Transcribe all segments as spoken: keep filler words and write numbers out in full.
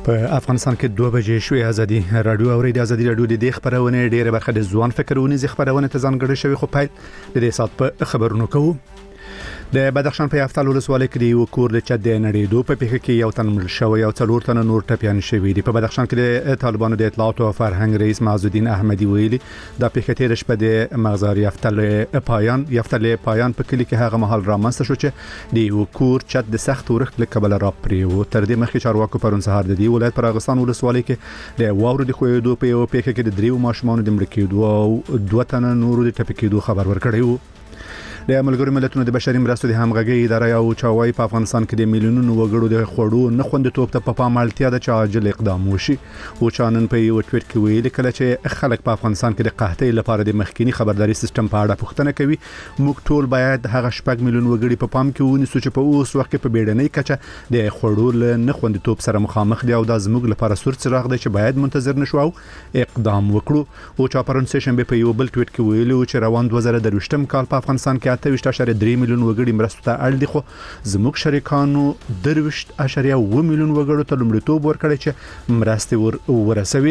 په افغانستان کې دوه بجې شوې ازادي رادیو او ریډیو ازادي رادیو د دې خبرونه ډیره برخه د ځوان فکرونې ز خبرونه ته ځانګړې شوی خو پای د دې سات په خبرونو کوو. د بدخشان په یافتل ولسوالۍ کې یو کور د چد نړیدو په پیښه کې یو تن مړ شوی او څلور تن نور ټپيان شوی دي. په بدخشان کې د طالبانو د اطلاعات او فرهنګ رئیس معز الدین احمدی ویلي د پیښه تیر شپه د مغزار یافتل پایان یافتل پایان په کلی کې هغه محل رامنځته شو چې د یو کور چد د سخت ورخت لکبل را پریو. تر دې مخکې چارواکو پرون سهار د دې ولایت پراغستان ولسوالۍ کې د واورو د خویدو په یو پیښه کې د دریو ماشومان د مړ کېدو او دوه تن نور د ټپي کېدو خبر ورکړی وو. د ملګرو ملتونو د بشري مرستو د همغږي ادارې او چاوي په افغانستان کې د میلیونونو وګړو د خوړو نه خوندیتوب ته په پامالتیا د چاجل اقدام وشي. او چانن په یو ټویټ کې ویلي کله چې خلک په افغانستان کې د قحطۍ لپاره د مخکینی خبرداري سیستم په اړه پوښتنه کوي، موږ ټول باید هغه شپږ میلیون وګړي په پام کې ونیسو چې په اوس وخت کې په بیړنۍ کچه د خوړو نه خوندیتوب سره مخامخ دي او د زموږ لپاره سور څراغ دی چې باید منتظر نشو او اقدام وکړو. او چا پرون سه شنبه په یو بل ټویټ کې ویلي چې روان دوه زره درویشتم کال په افغانستان کې اته ویشت اشاریه درې میلیون وګړي مرستو ته اړ دي، خو زموږ شریکانو درویشت اشاریه اووه میلیون وګړو ته لومړیتوب ورکړی چې مرستې ور ورسوي.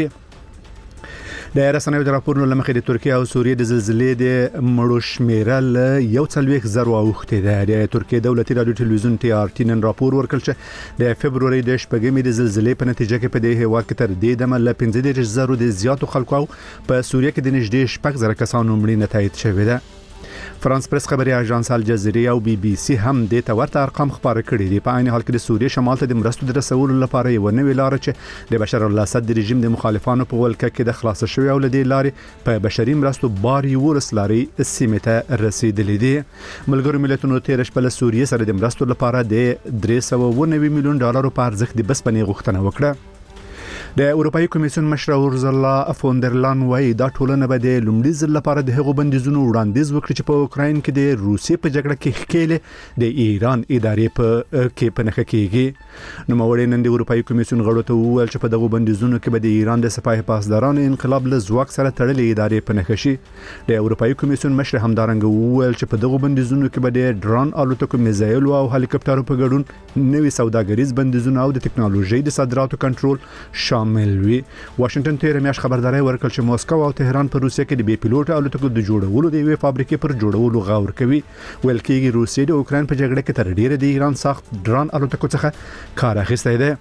د رسنیو د راپورونو لمخې د ترکیه او سوریې د زلزلې د مړو شمیره له یو څلوېښت زره اوښتې ده. د ترکیه دولتي رادیو ټلویزیون ټي آر ټي نن راپور ورکړ چې د فبروري د شپږمې د زلزلې په نتیجه کې په دې هیواد کې تر دې دمه له پنځه دېرش زره د زیاتو خلکو او په سوریه کې د نږدې شپږ زره کسانو مړینه تایید شوې ده. فرانس پریس خبري اژانس الجزیره او بي بي سي هم د تورته ارقام خبره کړي دي. په عین حال کې د سوریې شمال ته د مرستو د رسولو لپاره یو نوې لار چې د بشار الاسد د رژیم د مخالفانو په ولکه کې د خلاص شوی او لدې لارې په بشري مرستو بار یو رسلاري سیمه ته رسیدلې دي. ملګرو ملتونو تیر شپه له سوریې سره د مرستو لپاره د درې سوه او نوي میلیون ډالر په ارزښت د بسپنې غوښتنه وکړه. د اروپאי کمیسیون مشر اورزلا فوندرلان وایي دا ټولنه به د لومړي ځل لپاره د هغو بندیزونو وړاندیز وکړي چې په اوکراین کې د روسیې په جګړه کې ښکېلې د ایران ادارې په کې په نښه کېږي. نو موري نن د اروپאי کمیسیون غړو ته وویل چې په دغه بندیزونو کې به د ایران د سپاه پاسدارانو انقلاب له ځواک سره تړلې ادارې په نښه شي. د اروپאי کمیسیون مشر همدارنګه وویل چې په دغه بندیزونو کې به د ډرون الوتکو میزایل او هلیکاپټرو په ګډون نوي سوداګریز بندیزونه او د ټکنالوژي د صادراتو کنټرول شامل وي. واشنگټن تیر میاش خبرداري ورکړ چې موسکو او تهران په روسیه کې د بي پيلوټ الوتکو د جوړولو د یوې فابریکې پر جوړولو غور کوي. ویل کېږي روسیه د اوکراین په جګړه کې تر ډیره د ایران ساخت ډرون الوتکو څخه کار اخیستی دی.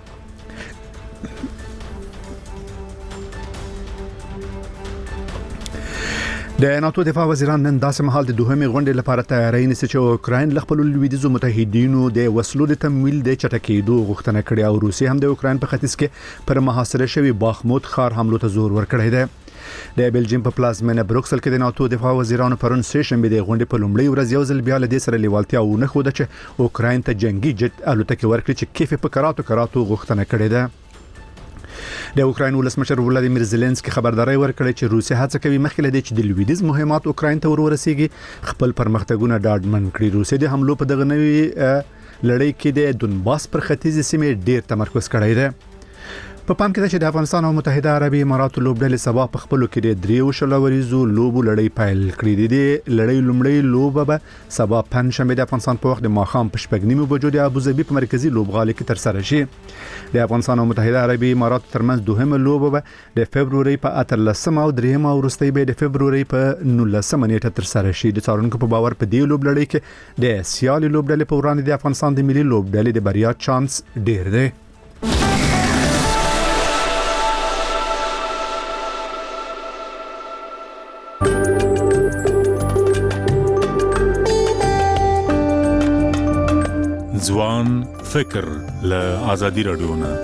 د ناتو دفاع وزیران نن داسې مهال د دوهمې غونډې لپاره تیاری نیسي چې اوکراین له خپل لویدیځو متحدینو د وسلو د تمویل د چټکېدو غوښتنه کړې او روسیه هم د اوکراین په ختیځ کې پر محاصره شوی باخمود ښار حملو ته زور ورکړی دی. د بلجیم په پلازمینه بروکسل کې د ناتو دفاع وزیرانو پرون سه شنبه د غونډې په لومړۍ ورځ یو ځل بیا له دې سره لیوالتیا ونه خوده چې اوکراین ته جنگي جټ الوتکې ورکړي چې کیف په کراتو کراتو غوښتنه کړې ده. د اوکراین ولسمشر ولادیمیر زيلنسکي خبرداري ورکړه چې روسیه هڅه کوي مخکې لدی چې د لویدیز مهمات اوکراین ته ورورسیږي خپل پرمختګونه ډاډمن کړي. روسیه د حملو په دغه نوي لړۍ کې د دونباس پر ختیځ سیمې ډیر تمرکز کړی دی. په پام کې ده چې د افغانستان او متحده عربي اماراتو لوبډلې سبا په خپلو کې د دریو شلوریزو لوبو لړۍ پیل کړې دي. د لړۍ لومړۍ لوبه به سبا پنځشنبه د افغانستان په وخت د ماښام په شپږ نیمو بجو د ابوظبي په مرکزی لوبغالي کې تر سره شي. د افغانستان او متحده عربي اماراتو ترمنځ دوهمه لوبه به د فبروري په اتلسمه او دریمه وروستۍ به د فبروري په نولسمه نیټه تر سره شي. د څارونکو په باور په دې لوبلړۍ کې د سیالي لوبډلې په وړاندې د افغانستان د ملي لوبډلې د بریا چانس ډیر دی. ځوان فکر له آزادي رادیو نه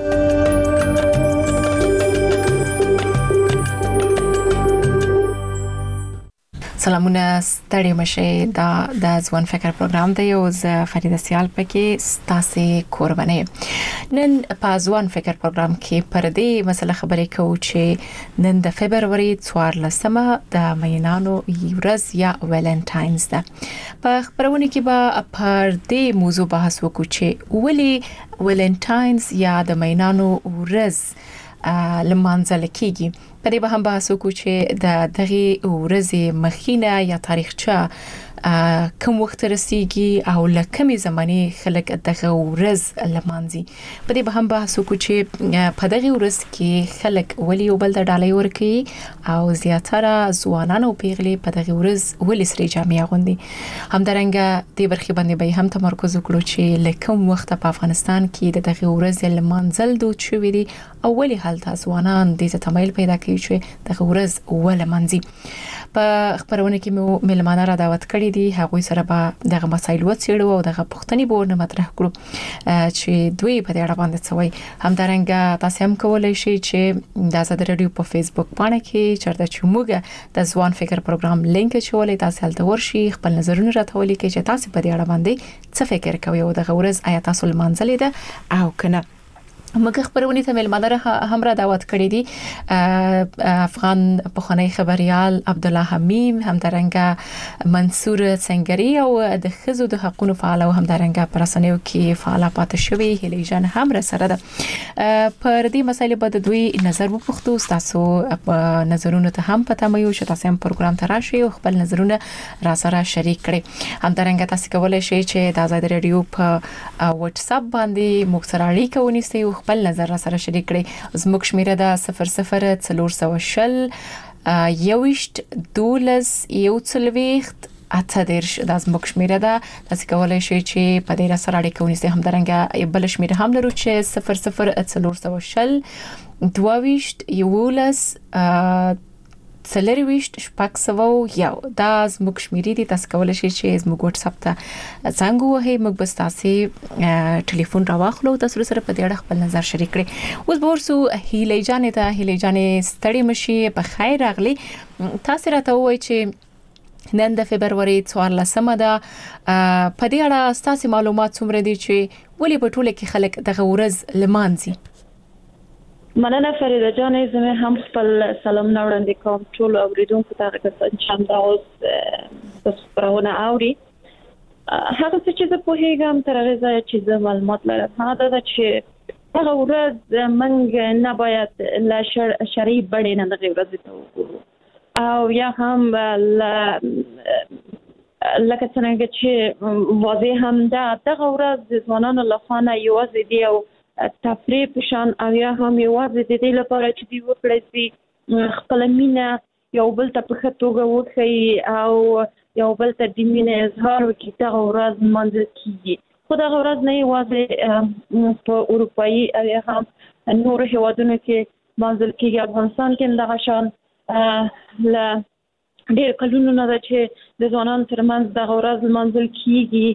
سلامونه ستړي مشه دا د ځوان فکر پروګرام دی او زه فریده سیال پکې ستاسو قرباني. نن په ځوان فکر پروګرام کې پر دې مسله خبرې کوو چې نن د فبروري څوارلسمه د مینانو ورځ یا ویلنټاینز ده. په خبرونه کې به پر دې موضوع بحث وکړو چې ولې ویلنټاینز یا د مینانو ورځ لمانځل کیږي. په دې به هم بحث وکړو چې د دغه ورځې مخینه یا تاریخچه کوم وخت رسیږي او لکمې زمانه خلک دغه ورځ لمانځي. په دې به هم بحث وکړو چې په دغه ورځ کې خلک ولې یو بل ته ډالۍ ورکوي او زیاتره ځوانان او پیغلې په دغه ورځ ولې سره جامې اغوندي. همدارنګه دې برخې باندې به هم تمرکز وکړو چې لکم وخت په افغانستان کې د دغه ورځ لمانځل دوه شوې دي او ولې هلته ځوانان دې تمایل پیدا کوي چې دغه ورځ ولمانځي. په خبرونه کې مو ملمانه را دعوت کړی دي، هغه سره به دغه مسایل وڅېړو او دغه پوښتنې به ورنه مطرح کړو چې دوی په دې اړه باندې څه وایي. همدارنګه تاسو هم کولای شئ چې د آزاد رادیو په فیسبوک باندې کې چرته چې موږ د ځوان فکر پروګرام لینک چولې تاسو هلته ورشي خپل نظرونه راټولئ چې تاسو په دې اړه باندې څه فکر کوئ او دغه ورځ آیا تاسو لمانځلې ده او کنه. موږ خبرونه ته ملمانه هم را دعوت کړی دي. افغان پخوانی خبريال عبد الله حمیم، همدارنګه منصور سنگری او د خزو د حقوقو فعال او همدارنګه پرسنیو کې فعال پاتې شوی هلي جان هم را سره ده. پر دې مسایل به د دوی نظر وپوښتو. تاسو نظرونه ته هم پته مې یو چې تاسو هم پروګرام ته راشي او خپل نظرونه را سره شریک کړئ. همدارنګه تاسو کولای شئ چې د آزاد رادیو په واتس اپ باندې موږ سره اړیکه ونیسئ او خپل نظر سره شریک کړئ. زموږ شمیره ده صفر صفر څلور سوه شل یوشت دولس یو څلوېښت اته دیرش. دا زموږ شمیره ده. تاسو کولای شئ چې په دې سره اړیکه ونیسئ. همدارنګه بل شمیره هم لرو چې صفر صفر څلور سوه شل دوهویشت یولس څلرويشت شپږ سوه یو. دا زموږ شمیرې دي. تاسو کولای شئ چې زموږ واتس اپ ته څنګه وهي موږ بس تاسو ټلیفون راواخلو تاسو سره په دې اړه خپل نظر شریک کړئ. اوس به ورسو هیلې جانې ته. هیلې جانې ستړي مشي، په خیر راغلي. تاسو راته وایئ چې نن د فبرवरी څوارلسمه ده. په دې اړه تاسو معلومات څومره دي چې ولې په ټوله کې خلک دغه ورځ لمانځي؟ مننه فریده جانې، زه هم خپل سلام وړاندې کوم ټول اوریدونکو ته چې چند اوس د خبرونه اوري. هغه څه چې زه پوهیږم تر هغه ځایه چې زه معلومات لرم هغه ده چې هغه ورځ موږ نه باید له شرعي بڼې نه دغه ورځ ته وګورو او یا هم لکه څنګه چې واضح هم ده دغه ورځ د ځوانانو لخوا نه یوازې دی او تفریح پشان او یا هم یوازې د دې لپاره چې دی وکړي چې خپل مینه یو بل ته په ښه توګه وښیي او یو بل ته د مینې اظهار وکړي. دغه ورځ لمانځل کیږي. خو دغه ورځ نه یوازې په اروپایي او یا هم نورو هیوادونو کې لمانځل کیږي. افغانستان کې دغه شان له ډېر کلونو نه ده چې د ځوانانو ترمنځ دغه ورځ لمانځل کیږي.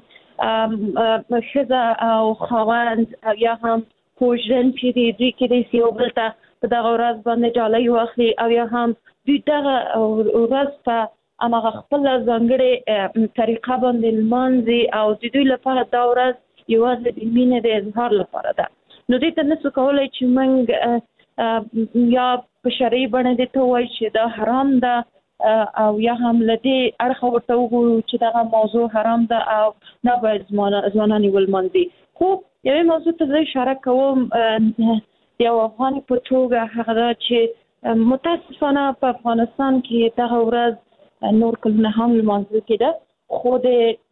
ښځه او خاوند او یا هم پوجرن چې دی دوی کې د یو بل ته په دغه ورځ باندې ډالۍ واخلي او یا هم دوی دغه ورځ په هماغه خپله ځانګړې طریقه باندې لمانځي او د دوی لپاره دا ورځ یوازې د مینې د اظهار لپاره ده. نو دې ته نسو کولی چې موږ یا په شرعي بڼه دې ته ووایو چې دا حرام ده او یا هم له دې اړخه ورته وګورو چې دغه موضوع حرام ده او نه باید ځوانان یې ولمانځي. خو یوې موضوع ته زه اشاره کوم د یو افغان په توګه هغه ده چې متاسفانه په افغانستان کې دغه ورځ نور کلونه هم لمانځل کېده، خو د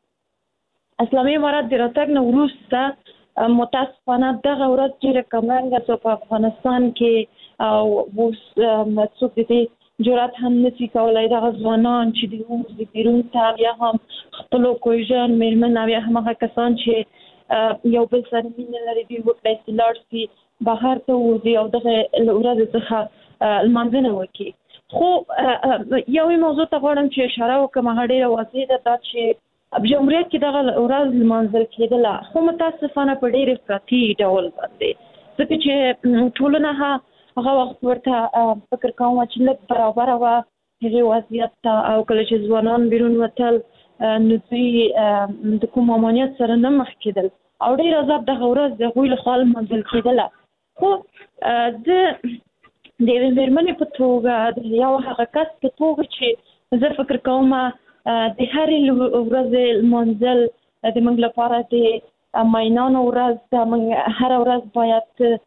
اسلامي امارت د راتګ نه وروسته متاسفانه دغه ورځ ډېره کمرنګه شوه په افغانستان کې او اوس څوک د دې جرأت هم نشي کولی دغه ځوانان چې د اوس د بیرون ته یا هم خپلو کوژن مېرمن او یا هم هغه کسان چې یو بل سره مینه لري دوی وکړی چې لاړ شي بهر ته ووځي او دغه له ورځې څخه لمانځنه وکړي. خو یوې موضوع ته غواړم چې اشاره وکړم، هغه ډېره واضح ده دا چې په جمهوریت کې دغه ورځ لمانځل کېدله، خو متاسفانه په ډېر افراطي ډول باندې، ځکه چې ټولنه هغه وخت ورته فکر کوم چې لږ برابره وه هغې وضعیت ته، او کله چې ځوانان بیرون وتل نو دوی د کوم امانیت سره نه مخ کېدل او ډېر عذاب دغه ورځ د هغوی لخوا لمانځل کېدله. خو زه د یوې مېرمنې په توګه د یو هغه کس په توګه چې زه فکر کوم د هرې ورځې لمانځل د موږ لپاره د مینانو ورځ ده. موږ هره ورځ باید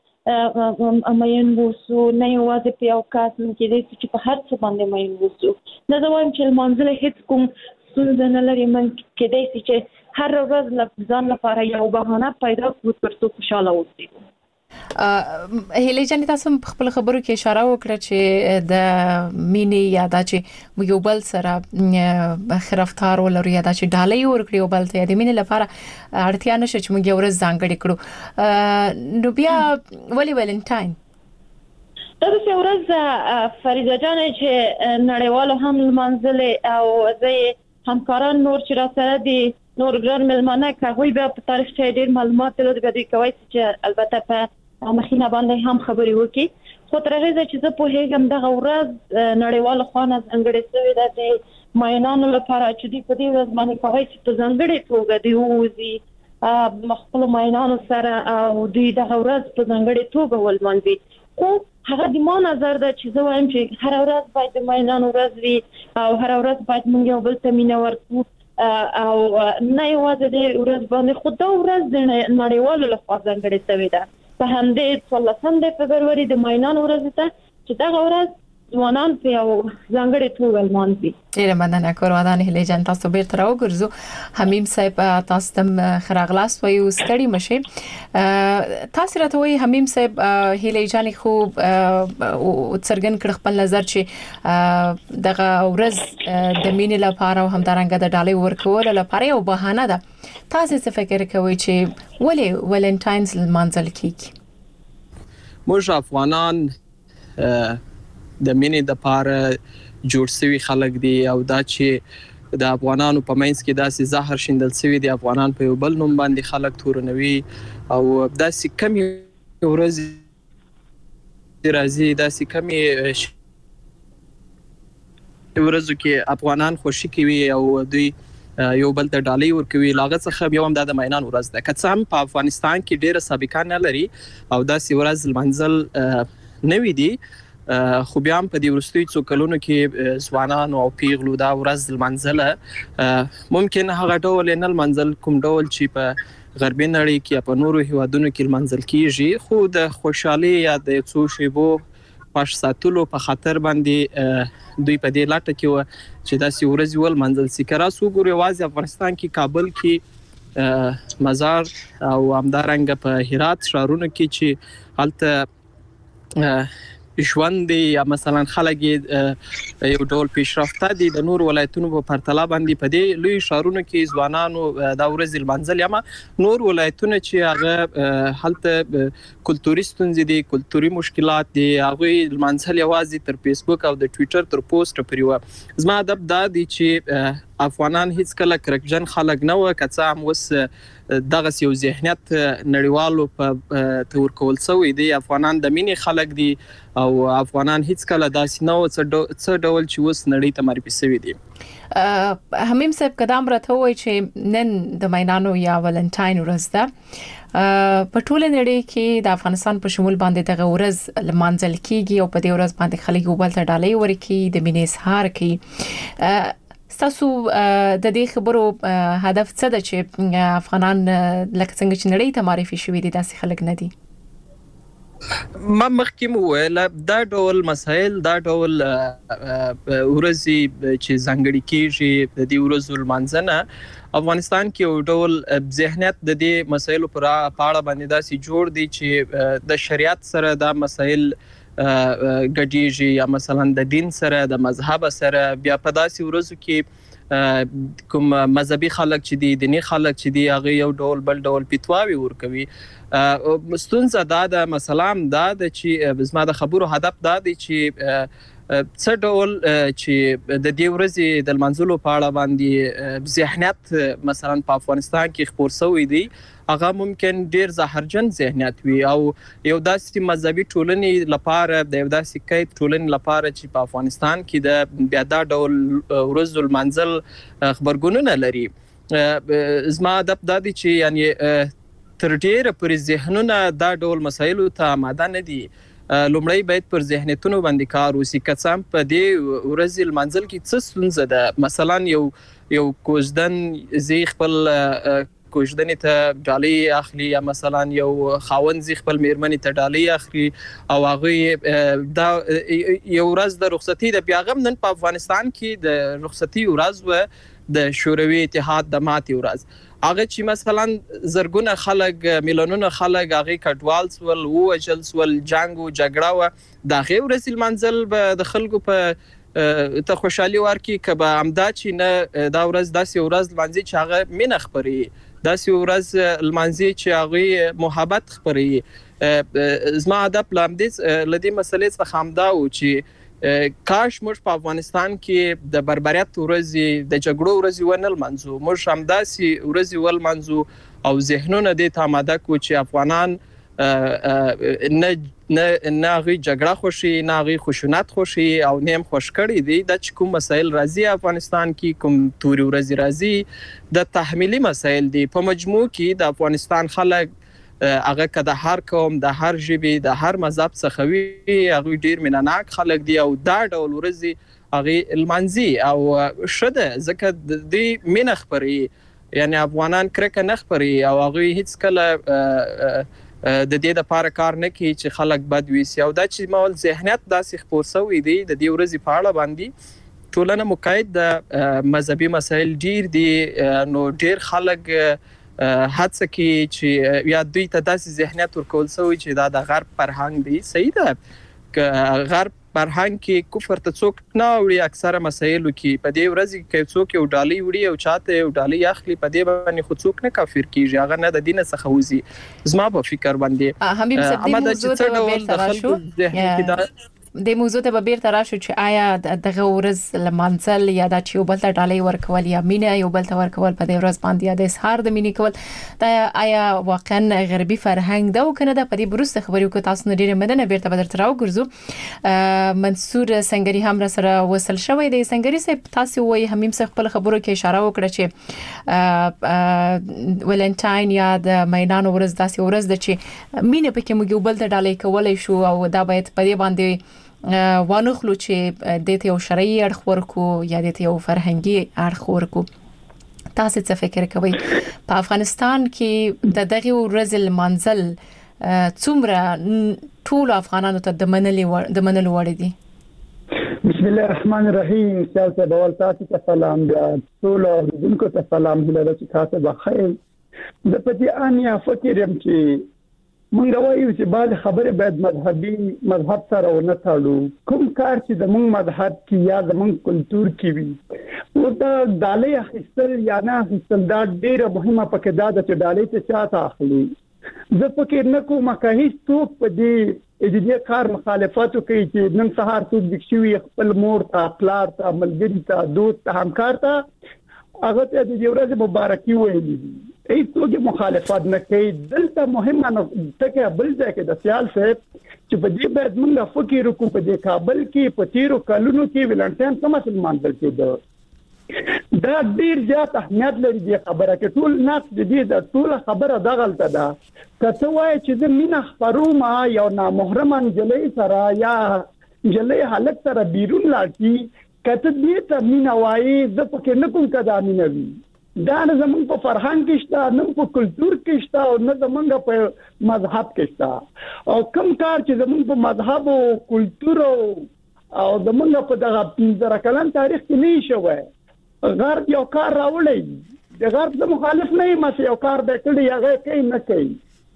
مین اوسو، نه یوازې په یو کس، موږ کېدای شي چې په هر څه باندې مین اوسو. نه زه وایم چې لمانځل هېڅ کوم ستونزه نه لري. من کېدای شي چې هر ورځ ځان لپاره یو بهانه پیدا کړو ترڅو خوشاله اوسو. هیله جان تاسو خپل خبرو کې اشاره وکړه چې د مینې یا د چې یو بل سره خرفتار ولرو یا د چې ډالۍ ورکړي یو بل ته د مینې لپاره اړتیا نشي چې موږ یو ورځ ځانګړې کړو. نو بیا ولې ویلنټاین دا د ورځ فریده جان چې نړیوالو هم لمانځلې او زه همکاران نور چې را سره دي نور ګران ملمانه کوي به په تاریخ کې ډېر معلومات لري به کوي چې البته په مخینه باندې هم خبري وکي. خو تر هغه چې زه په هیګم دغه ورځ نړیوال خوانه څنګه شوی ده چې ماینانو لپاره چې دی په دې ورځ باندې کوي چې په څنګه توګه دی وځي مخکلو ماینانو سره او دوی دغه ورځ په څنګه توګه ولمانځي. خو هغه د ما نظر ده چې زه وایم چې هر ورځ باید د ماینانو ورځ وي او هر ورځ باید موږ یو بل ته مینه ورکړو او نه یوازې د ورځ باندې خو دا ورځ د نړیوالو لخوا ځانګړې شوې ده په همدې څوارلسم د فبروري د ماینانو ورځ ته چې دغه ورځ ځوانان په یو ځانګړې توګه لمانځي. ډیره مننه کورودان هیله جان تاسو بیرته راوګرځو. حمیم صاحب تاسو تم خراغلاس وایو ستړي مشه تاسو راته وایي حمیم صاحب هیله جان خو څرګند کړ خپل نظر چې دغه ورځ د مینې لپاره او همدارنګه د ډالۍ ورکول لپاره یو بهانه ده. تاسو څه فکر کوئ چې ولې ولنټاینز لمانځل کیږي؟ موږ افغانان د مینې د پاره جوړ شوی خلک دي او دا چې د افغانانو په منځ کې داسې زهر شیندل شوی دي افغانان په یو بل نوم باندې خلک تورنوي او داسې کمی ورځ راځي داسې کمی ورځو کې افغانان خوشي کوي او دوی یو بل ته ډالۍ ورکوي. لاغه څخه یو هم د ماینان ورځ ده که څه هم په افغانستان کې ډیره سابقه نه لري او داسې ورځ لمانځل نوي دي خو بیا هم په دې وروستیو څو کلونو کې ځوانانو او پیغلو دا ورځ لمانځله ممکن هغه ډول نه لمانځل کوم ډول چې په غربي نړۍ کې په نورو هیوادونو کې لمانځل کیږي خو د خوشحالي یا د څو شیبو پاش ساتلو په خاطر باندې دوی په دې لاټه کې و چې داسې ورځ ولمانځل سي. که راس وګورو یوازې افغانستان کې کابل کې مزار او همدارنګه په هرات ښارونو کې چې هلته ژوند یا مثلا خلک یو ډول پیشرفته دي د نور ولایتونو په پرتله باندې په دې لوی ښارونو کې ځوانانو دا ورځ لمانځل یا نور ولایتونه چې هغه هلته کلتوري ستونزې دي کلتوري مشکلات دي هغه لمانځل یوازې تر فیسبوک او د ټوئیټر تر پوسټ پورې. زما ادب دا دی چې افغانان هیڅ کله کرکجن خلک نه و که څه هم اوس دغه یو ذهنیت نړیوالو په تور کول شوی دی. افغانان د مینې خلک دي او افغانان هیڅ کله داسې نه و څه ډول چې اوس نړۍ ته معرفي شوی دي. حمیم صاحب قدم راته وایي چې نن د ماینانو یا ولنټاین ورځ ده په ټوله نړۍ کې د افغانستان په شمول باندې دغه ورځ لمانځل کیږي او په دې ورځ باندې خلک یو بل ته ډالۍ ورکوي د مینې اظهار کوي. تاسو د دې خبرو هدف څه ده چې افغانان لکه څنګه چې نړۍ ته معرفي شوي دي داسې خلک نه دي؟ ما مخکې مو ویل دا ډول مسایل دا ډول ورځي چې ځانګړي کیږي د دې ورځو لمانځنه افغانستان کې یو ډول ذهنیت د دې مسایلو پر اړه باندې داسې جوړ دي چې د شریعت سره دا مسایل ګډیږي یا مثلا د دین سره د مذهب سره بیا په داسې ورځو کې کوم مذهبي خلک چې دي دیني خلک چې دي هغه یو ډول بل ډول فتواوی ورکوي. ستونزه دا د مثلا دا د چې زما د خبرو هدف دا دی چې څه ډول چې د دې ورځې د لمانځلو په اړه باندې ذهنیت مثلا په افغانستان کې خپور شوی دی هغه ممکن ډیر زهرجن ذهنیت وي او یو داسې مذهبي ټولنې لپاره د یو داسې کیت ټولنې لپاره چې په افغانستان کې د بیا دا ډول ورځ لمانځل خبرګونونه لري. زما هدف دا دی چې یعنی تر ډیره پورې ذهنونه دا ډول مسایلو ته آماده نه دي. لومړی باید پر ذهنیتونو باندې کار وشي که څه هم په دې ورځې لمانځل کې څه ستونزه ده. مثلا یو یو کوژدن زی خپل کوژدنې ته ډالۍ اخلي یا مثلا یو خاوند زی خپل میرمنې ته ډالۍ اخلي او هغه دا یو ورځ د رخصتي د بیا غم نن په افغانستان کې د رخصتي ورځ و د شوروي اتحاد د ماتې ورځ هغه چې مثلا زرګونه خلک میلیونونه خلک هغه کډوال سول ووجل سول جنگ او جګړه و د هغه ورځ منزل د خلکو په ته خوشحالي ورکي کبه امدا چې نه دا ورځ داسې ورځ لمانځي چې هغه مینه خپري داسې ورځ لمانځي چې هغه محبت خپري زما هدف لامدې لدې مسلې څخه همدا و چې کاش موږ په افغانستان کې د بربریت ورځې د جګړو ورځې ونه لمانځو موږ همداسې ورځې ولمانځو او ذهنونه دې ته آماده کړو چې افغانان نه نه نه غي جګړه خوشي نه غي خشونت خوشي او نیم خوش کړی دي د کوم مسایل راځي افغانستان کې کوم توري ورځي راځي د تحمیلي مسایل دي په مجموع کې د افغانستان خلک هغه کده هر قوم د هر ژبه د هر مذهب څخه وي هغه ډیر میناناک خلک دي او دا ډول ورځي هغه المنزي او شده ځکه د دې مینه خبري یعنی افغانان کرکه نه خبري او هغه هیڅ کله د دې د لپاره کار نه کوي چې خلک بد ویسي او دا چې مول ذهنیت داسې خپور شوی دی د دې ورځې په اړه باندې ټولنه مقاید د مذهبي مسایل ډیر دي نو ډیر خلک هڅه کوي چې یا دوی ته داسې ذهنیت ورکول شوی چې دا د غرب فرهنګ دی صحیح ده غرب فرهنګ کې کفر ته څوک نه وړي اکثره مسایلو کې په دې ورځ کې څوک یو ډالۍ وړي او چاته یو ډالۍ اخلي په دې باندې خو څوک نه کافر کیږي هغه نه د دین څخه وځي زما په فکر باندې حبیب صاحب دې موضوع ته بیرته راشو د موضوع ته بیرته راشو چې آیا دغه ورځ لمانځل یا د یو بل ته ډالۍ ورکول یا مینه یو بل ته ورکول په دې ورځ باندې یا د اظهار د مینې کول دا آیا واقعا غربي فرهنګ دا او کنه د پدې بروسته خبرې کو تاسو نه ډیره مننه بیرته بدر تراو ګرځو منصور سنگری هم را سره وصل شوی دی سنگری صاحب تاسو وایي همیم څخه خپل خبرو کې اشاره وکړه چې ولنټاین یا د مینانو ورځ داسې ورځ ده چې مینه پکې موږ یو بل ته ډالۍ کولای شو او دا باید په دې باندې وانخلو چې د ته یو شرعي اړخ ورکو یا د ته یو فرهنګي اړخ ورکو تاسو څه فکر کوئ په افغانستان کې د دغه ورځ المنزل څومره ټول افغانانو ته د منلي د منلو وړ دي بسم الله الرحمن الرحیم تاسو ډول تاسو ته سلام ټول اوریدونکو ته سلام دلته چې تاسو بخیر د پدې انیا فکرم چې مونږ وایو چې بعد خبره باید مذهبي مذهب سره ونه تړو کوم کار چې د مونږ مذهب کې یا د مونږ کلچر کې وي او دا ډالۍ اخیستل یا نه اخیستل دا ډیره مهمه پکې دا د ډالۍ ته چاته اخلي زه فکر نه کوم چې هیڅ څوک په دې دې کار مخالفت کوي چې نن سهار څوک د شوی خپل مور ته پلار ته ملګری ته دوست ته همکار ته هغه ته د ورځې مبارکي وایي هیڅ څوک مخالفت نه کوي دلته مهمه نه ټکه بل ځای کې د سیال صاحب چې په دې باید موږ فکر وکړو په دې کابل کې په تیرو کلونو کې ولنټاین سم مسلمان کېده دا ډیر زیات اهمیت لري د خبره کې ټول ناس د دې د ټول خبره د غلطه ده کته وای چې د مینا خبروما یو نامحرم جلې سره یا جلې حالت سره بیرون لاړی کته دې ته مینا وای د پکې نه کوم کدا مینا وی دا نه زمون په فرهنګ کې شته نه په کلچر کې شته او نه زمونږ په مذهب کې شته او کوم کار چې زمون په مذهب او کلچر او زمونږ په دغه پنځه کلن تاریخ کې نه شوی غرب یو کار راوړی د غرب د مخالف نه یم چې یو کار د کړي هغه کوي نه کوي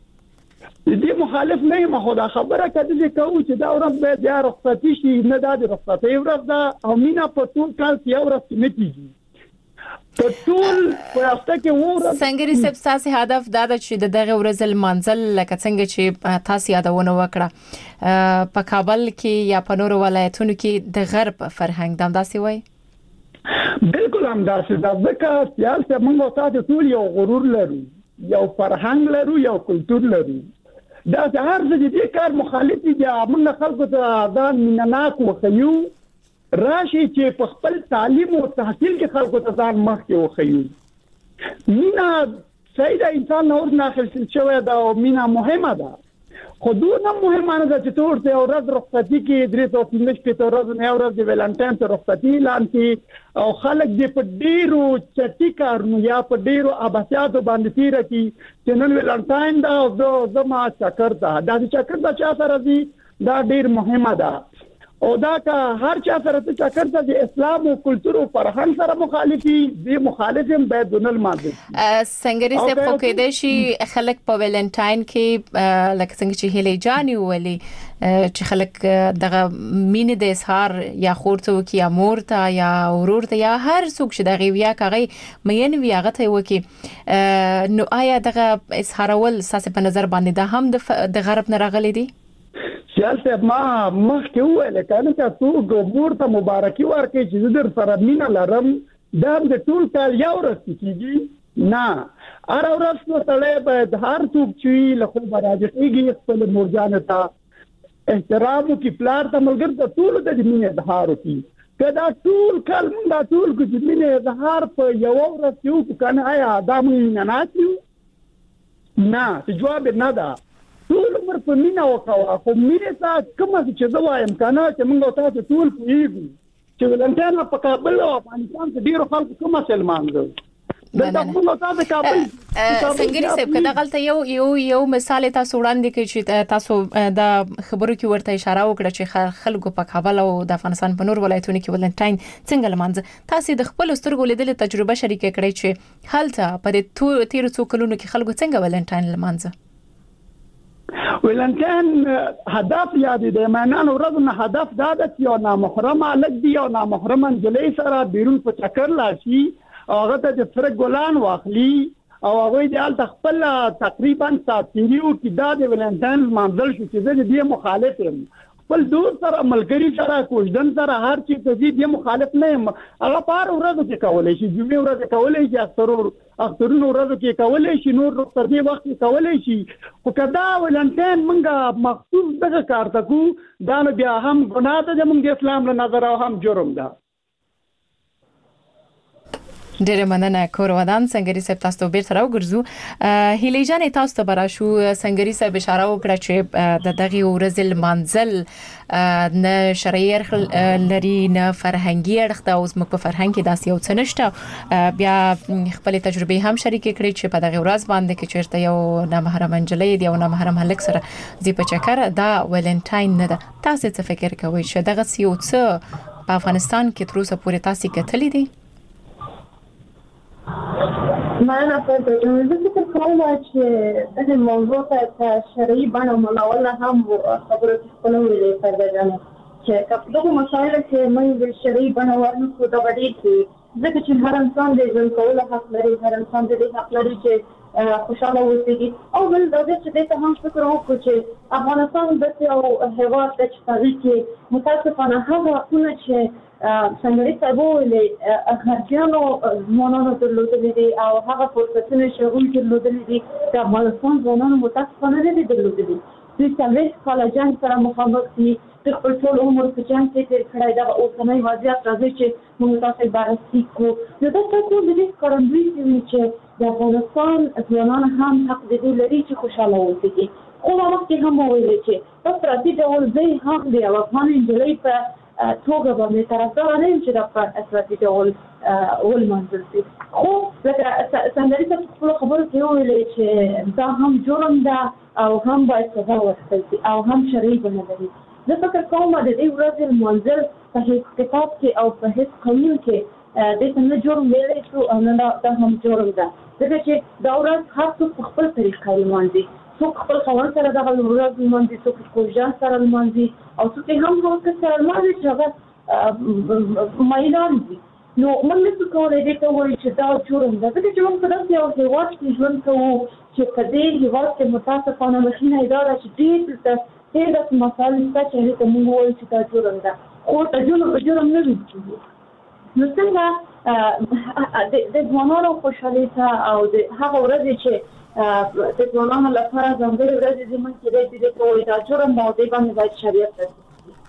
دې مخالف نه یم خو دا خبره کړي چې کوم چې دا ورځ به بیا رخصتي شي نه دا د رخصتي ورځ دا او مینا په ټول کال کې یو ورځ نه کیږي په ټول په هفته کې وره څنګه ریسپ ساسي هدف دا د چې دغه ورځ المنزل لکه څنګه چې تاسو یادونه وکړه په کابل کې یا په نورو ولایتونو کې د غرب فرهنګ دام داسي وای بالکل هم داسې دا ځکه سیاسي موږ تاسو ټول یو غرور لرو یو فرهنګ لرو یو کلچر لرو دا هر څه دې کار مخالف دي موږ خلکو ته ځان مینناک وخیو راشي چې په خپل تعلیم او تحصیل کې خلکو ته ځان مخ کې وخیو مینا سیدا انسان نور نه خلل شوی دا او مینا مهمه ده خو دونه مهمه نه ده چې تورته او ورځ رخصتي کې درې سو پنځه کې تور ورځ نه ورځ د ولنټاین ته رخصتي اعلان کړي او خلک دې په ډیرو چټي کارونو یا په ډیرو اباسياتو باندې تیر کی چې نن ولنټاین دا زما چکر ده دا چکر دا چا سره دي دا ډیر مهمه ده او دا که هر چا سره ته چکر ته د اسلام او کلچر او فرهنګ سره مخالفي دي مخالفم باید دونل ماده سنگری صاحب خو کې د شي خلک په ویلنټاین کې لکه څنګه چې هلي جانی ولي چې خلک دغه مینه د اظهار یا خورته وکي یا مور ته یا ورور ته یا هر څوک چې دغه ویا کوي مېن ویا غته وکي نو آیا دغه اظهارول ساسه په نظر باندې دا هم د غرب نه راغلي دي سیاسي ما مخکې وویل کنه چې څوک مور ته مبارکي ورکړي چې در سره مینه لرم دا د ټول کال یو ورځ کیږي نه هر ورځ نو تړې باید هر څوک چې له خو راځيږي خپل مورجان ته احترام او کفلار ته ملګر د ټول د مینه اظهار وکړي کدا ټول کال موږ د ټول کو د مینه اظهار په یو ورځ یو کنه آیا دا موږ نه ناتیو نه جواب نه ده ټول عمر په مینا وکاوه خو مینه تا کوم چې زوایم کنه چې موږ تاسو ټول پوېږو چې ولنټان په کابل او افغانستان کې ډیرو خلکو کوم سلمان دي دا موږ تاسو کابل سنگری صاحب کدا غلطه یو یو یو مثال تاسو وړاندې کوي چې تاسو د خبرو کې ورته اشاره وکړه چې خلکو په کابل او د افغانستان په نور ولایتونو کې ولنټاین څنګه لمانځه تاسو د خپل سترګو لیدل تجربه شریکه کړئ چې هلته په تیر څو کلونو کې خلکو څنګه ولنټاین لمانځه ولنټان هدف یاد دی معنی ورځ هدف دا د یو نامحرم الګ دی او نامحرم انجلې سره بیرون په چکر لاشي هغه ته د فرق ګلان واخلي او هغه د خپل تقریبا ساتيريو کې دا د ولنټان منځل شو چې د دې مخالف یم خپل دوست سره ملګری سره کوژدن سره هر چی ته دې مخالف نه یم هغه پار ورځ کې کولای شي جمعې ورځ کولای شي اخترور اخترونو ورځ کې کولای شي نور تر دې وخت کولای شي خو کدا ولنټان منګه مخصوص دغه کار تکو دا نه بیا هم ګناه ده زموږ د اسلام له نظر او هم جرم ده ډیره مننه کور ودان سنگری صاحب تاسو به تر وګرځو هلي جان تاسو ته براشو سنگری صاحب اشاره وکړه چې د دغه ورځ المنزل نه شرعي لري نه فرهنګي اړخ او زموږ په فرهنګ کې داسې یو څه نشته بیا خپل تجربه هم شریک کړئ چې په دغه ورځ باندې کې چیرته یو نامحرم انجلې دی او نامحرم هلک سره زی په چکر دا ولنټاین نه ده تاسو څه فکر کوئ چې دغه یو څه په افغانستان کې تر اوسه پورې تاسو کتلې دي مننه په دې فکر کوم چې د موضوع ته شرعي بڼه ملاوله هم خبرو خپل ویلې فرضانه چې کله مسایل چې موږ د شرعي بڼه ورنکو دا وړي چې ځکه چې هر انسان د ژوند کولو حق لري هر انسان د حق لري چې خوشاله اوسي او بل دا چې د هم فکر وکړو چې افغانستان د یو هیواد د چاري کې متاسفانه هغه حقونه چې څنګه چې وایي خارجيانو ځوانانو درلودلې دي او هغه فرصتونه چې هغوی درلودلې دي د افغانستان ځوانانو متاسفانه نه دي درلودلې دوی څلوېښت کاله جنګ سره مخامخ دي د خپل ټول عمر په جنګ کې تېر کړی دا اوسنی وضعیت راځي چې موږ تاسو بررسي کوو نو دا څه د دې ښکارندوی کوي چې د افغانستان ځوانان هم حق دې لري چې خوشاله اوسي خو هغه کې هم وایي چې په پراتي ډول ځای حق دی او افغان انجلۍ په توګه باندې طرفدار نه یم چې د افراطي ډول ولمانځل شي خو لکه څنګه چې خپل خبرو کې ویلې چې دا هم جرم ده او هم باید سزا ورکړل شي او هم شرعي بڼه لري زه فکر کوم د دې ورځې لمانځل په هیڅ کتاب کې او په هیڅ قانون کې د څنګه جرم ویلې شو او نه دا هم جرم ده ځکه چې دا ورځ هر څوک په خپل طریقه لمانځي څوک خپل خوان سره دغه ورځ لمانځي څوک کوژان سره لمانځي او څوک هم هغه سره لمانځي چې هغه مایلان دي نو موږ څه کولای دي ته وایي چې دا جرم ده ځکه چې موږ په داسې یو هېواد کې ژوند کوو چې په دې هېواد کې متاسفانه مخینه اداره چې ډېر ډېر داسې مسایل شته چې هغې ته موږ وایو چې دا جرم ده خو ته جرم جرم نه وي نو څنګه د ځوانانو خوشحالۍ ته او د هغه ورځې چې د ځوانانو لپاره ځانګړې ورځې زموږ کې دی چې کوی دا جرم او دی باندې باید شریعت تاسیس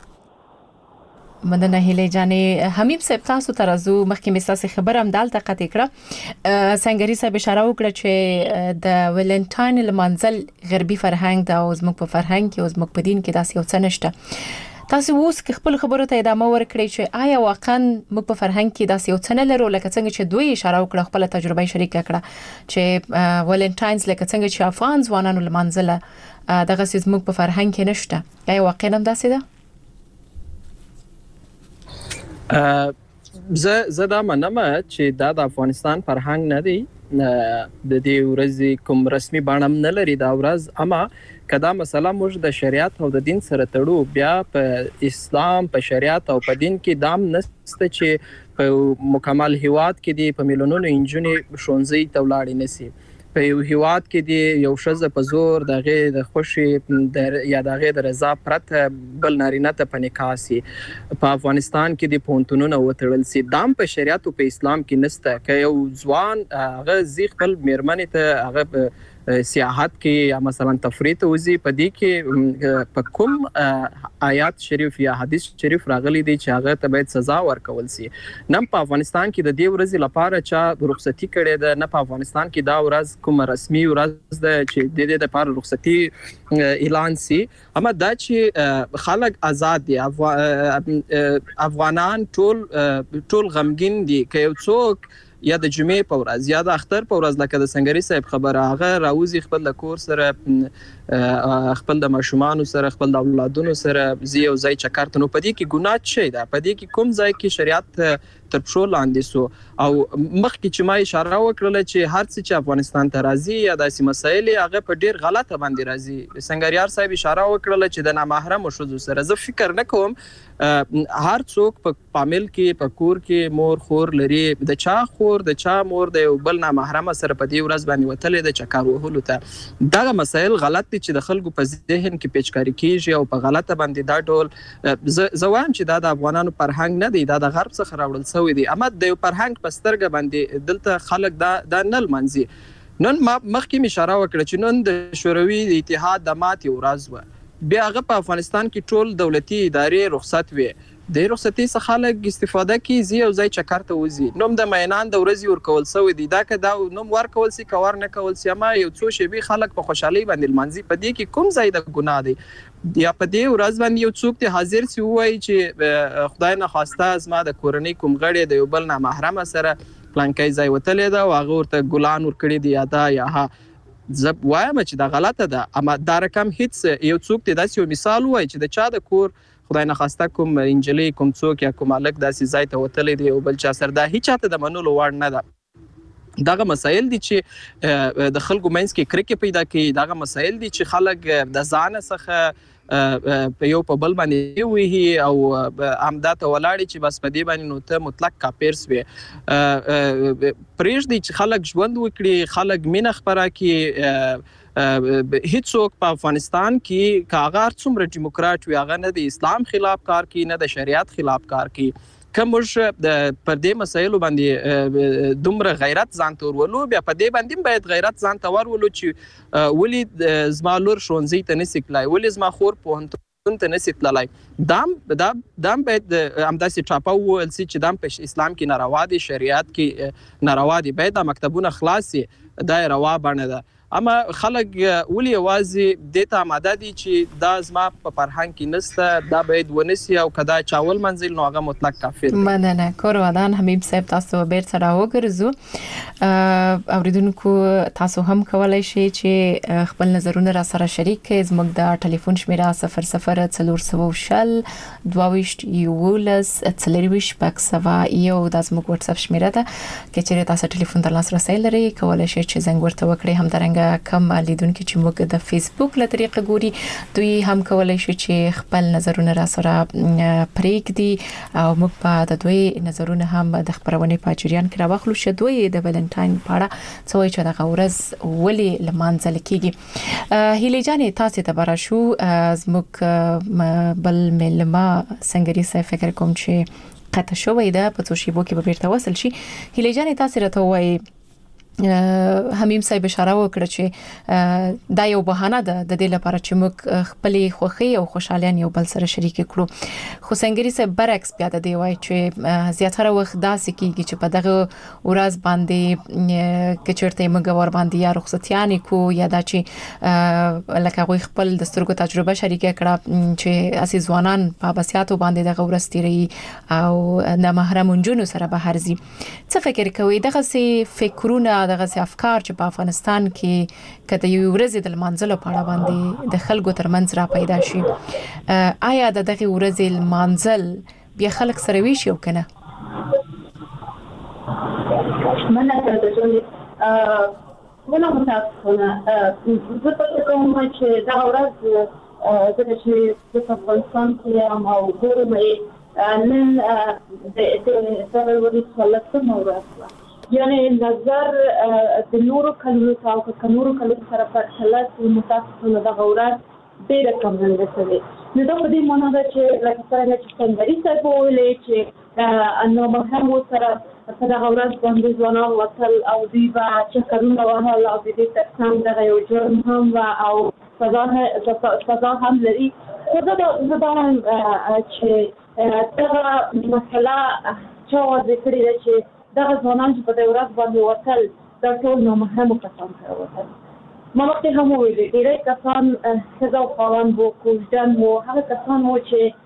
مننه هلي جانې حمید صاحب تاسو ته راځو مخکې مې تاسو خبر هم دالته قطع کړه سنگری صاحب اشاره وکړه چې د ولنټاین لمانځل غربي فرهنګ دا او زموږ په فرهنګ کې او زموږ په دین کې داسې یو څه نشته تاسو اوس خپل خبرو ته ادامه ورکړئ چې آیا واقعا موږ په فرهنګ کې داسې یو څه نه لرو لکه څنګه چې دوی اشاره وکړه خپل تجربه شریکه کړه چې ولنټاینز لکه څنګه چې افغان ځوانانو لمانځله دغه زموږ په فرهنګ کې نشته آیا واقعا هم داسې ده زه زه دا منم چې دا د افغانستان فرهنګ نه دی د دې ورځې کوم رسمي بڼه نه لري دا ورځ، اما کدا مسله موږ د شریعت او د دین سره تړو، بیا په اسلام په شریعت او په دین کې دام نشته چې په مکمل هیواد کې دی په میلیونونو انجونې ښوونځي ته ولاړې نسی، په یو هیواد کې دی یو ښځه په زور دغه د خوشي د یا دغه د رضا پرته بل نارینه ته په نکاح سي، په افغانستان کې د پونتونونو وتړل سي، دام په شریعت او په اسلام کې نشته. که یو ځوان هغه زی خپل میرمنې ته هغه سیاحت کې یا مثلا تفریح ته وزي، په دې کې په کوم آیات شریف یا حدیث شریف راغلي دي چې هغه ته باید سزا ورکول سي؟ نن په افغانستان کې د دې ورځې لپاره چا رخصتي کړې ده، نه په افغانستان کې دا ورځ کوم رسمي ورځ ده چې د دې لپاره رخصتي اعلان سي. اما دا چې خلک آزاد دي، افغانان ټول ټول غمګین دي، که یو څوک یا د جمعې په ورځ یا د اختر په ورځ لکه د سنگري صاحب خبره هغه راوځي خپل د کور سره خپل د ماشومان سره خپل د اولادونو سره زی او ځای چکرته، نو په دې کې ګناه شي ده، په دې کې کوم ځای کې شریعت تر پښو لاندې سو؟ او مخکې چې ما اشاره وکړه چې هر څه چې افغانستان ته راځي یا داسې مسایل هغه په ډیر غلطه باندې راځي. سنگریار صاحب اشاره وکړه چې د نامحرم شوزو سره زه فکر نه کوم هر څوک په پامل کې په کور کې مور خور لري، د چا خور د چا مور د یو بل نامحرم سره په دې ورځ باندې وتلې د چکر وهلو ته. دغه مسایل غلط دي چې د خلکو په ذهن کې پیچکاری کیږي او په غلطه باندې دا ډول زه وایم چې دا د افغانانو فرهنګ نه دی، دا د غرب څخه راوړل شوی دی، اما د یو فرهنګ په سترګه باندې دلته خلک دا دا نه لمنځي. نن ما مخکې اشاره وکړه چې نن د شوروي اتحاد د ماتې ورځ و، بیا هغه په افغانستان کې ټول دولتي ادارې رخصت وي، د رخصتي څخه خلک استفاده کوي، زی او ځای چکر ته وځي، نوم د مینان د ورځې ورکول شوی دی، دا که دا نوم ورکول سي که ور نه کول سي، اما یو څو شیبې خلک په خوشحالۍ باندې لمانځي، په دې کې کوم ځای د ګناه دی؟ یا په دې ورځ باندې یو څوک ته حاضر سي وایي چې خدای نه خواسته زما د کورنۍ کوم غړی د یو بل نامحرم سره پلانکۍ ځای وتلې ده او هغه ورته ګلان ورکړي دي یا دا یا ها، زه وایم چې دا غلطه ده. اما دا رقم هیڅ یو څوک ته داسې یو مثال وایي چې د چا د کور خدای نه خواسته کوم انجلۍ کوم څوک یا کوم هلک داسې ځای ته وتلی دی او بل چا سره، دا هیڅ چاته د منلو وړ نه ده. دغه مسایل دي چې د خلکو منځ کې کرکې پیدا کوي، دغه مسایل دي چې خلک د ځانه څخه په یو په بل باندې وهي او همدا ته ولاړې چې بس په دې باندې نو ته مطلق کافر سوې. پرېږدي چې خلک ژوند وکړي، خلک مینه خپره کړي، هیڅوک په افغانستان کې که هغه هر څومره ډیموکراټ وي هغه نه د اسلام خلاف کار کوي نه د شریعت خلاف کار کوي. که موږ پر دې مسایلو باندې دومره غیرت ځان ته ورولو، بیا په دې باندې باید غیرت ځان ته ورولو چې ولې زما لور ښوونځي ته نسي تللی، ولې زما خور پوهنتون ته نسي تللی. دام دام باید همداسې ټاپه وویل سي چې دام په اسلام کې ناروا دي، شریعت کې ناروا دي، باید دا مکتبونه خلاص سي، دا روا بڼه ده. اما خلک ولې یوازې دې ته آماده دي چې دا زما په فرهنګ کې نشته، دا باید ونسي او که دا چاول منزل نو هغه مطلق کافر دی. مننه. کور ودان حبیب صاحب، تاسو بیرته راوګرځو. اوریدونکو تاسو هم کولای شئ چې خپل نظرونه را سره شریک کړئ. زموږ د ټلیفون شمیره صفر صفر څلور سوه شل دوه یولس څلرویشت شپږ سوه یو دا زموږ واتس اپ شمیره ده. که چیرې تاسو ټلیفون ته لاسرسی لرئ کولای شئ چې زنګ ورته وکړئ. همدارنګه کم لیدونکو چې موږ د فیسبوک له طریقې ګوري دوی هم کولای شي چې خپل نظرونه را سره پرېږدي او موږ په د دوی نظرونه هم د خبرونې په جریان کې راوخلو چې دوی د ویلنټاین په اړه څه وایي چې دغه ورځ ولې لمانځل کیږي. هیلې جانې تاسو ته برا شو زموږ بل ملما سنگري صاحب فکر کوم چې قطع شوې ده په څو شیبو کې به بیرته وصل شي. هیلې جانې تاسو راته وایي حمیم صاحب اشاره وکړه چې دا یو بهانه ده د دې لپاره چې موږ خپل خوخي او خوشالیان یو بل سره شریک کړو، خو سنگري صاحب برعکس بیا د دی وای چې زیاتره وخت داسې کیږي چې په دغه ورځ باندې کې چیرته موږ ور باندې یا رخصتیان کو یا دا چې لکه غوي خپل د سترګو تجربه شریک کړه چې اسی ځوانان په بسیاتو باندې دغه ورځ تیری او د محرم جنونو سره به هرزي. څه فکر کوي دغه سي فکرونه دغه افکار چې په افغانستان کې کته یو ورځ د منځلو په اړه باندې د خلکو ترمنځ را پیدا شي، آیا د دغه ورځ منځل بیا خلک سره ویش یو کنه. مننه تاسو ته ولا متاسفانه زه په کوم چې دا ورځ زه چې په افغانستان کې ام او ګورم نن د د سروري خلک ورځ یعنی نظر د نورو کلو او د نورو کلو سره په خلاص متاسفانه دا ورځ ډېر کم نه رسېږي. نو دا په دې معنی ده چې لکه څنګه چې څنګه صاحب ویلي چې انو مهم سره په دا ورځ باندې ځوانان وصل او دوی به چې کارونه وهل او د دې ترڅنګ دغه یو جرم هم او سزا سزا هم لري. خو دا دا چې دغه مسله چې واضح کړي ده چې دغه ځوانان چې په دې ورځ باندې وصل دا ټول نو مهم کسان سره وصل. ما وختي هم ویلي ډېر کسان سزا خواوان وو کوژدن وو هغه کسان وو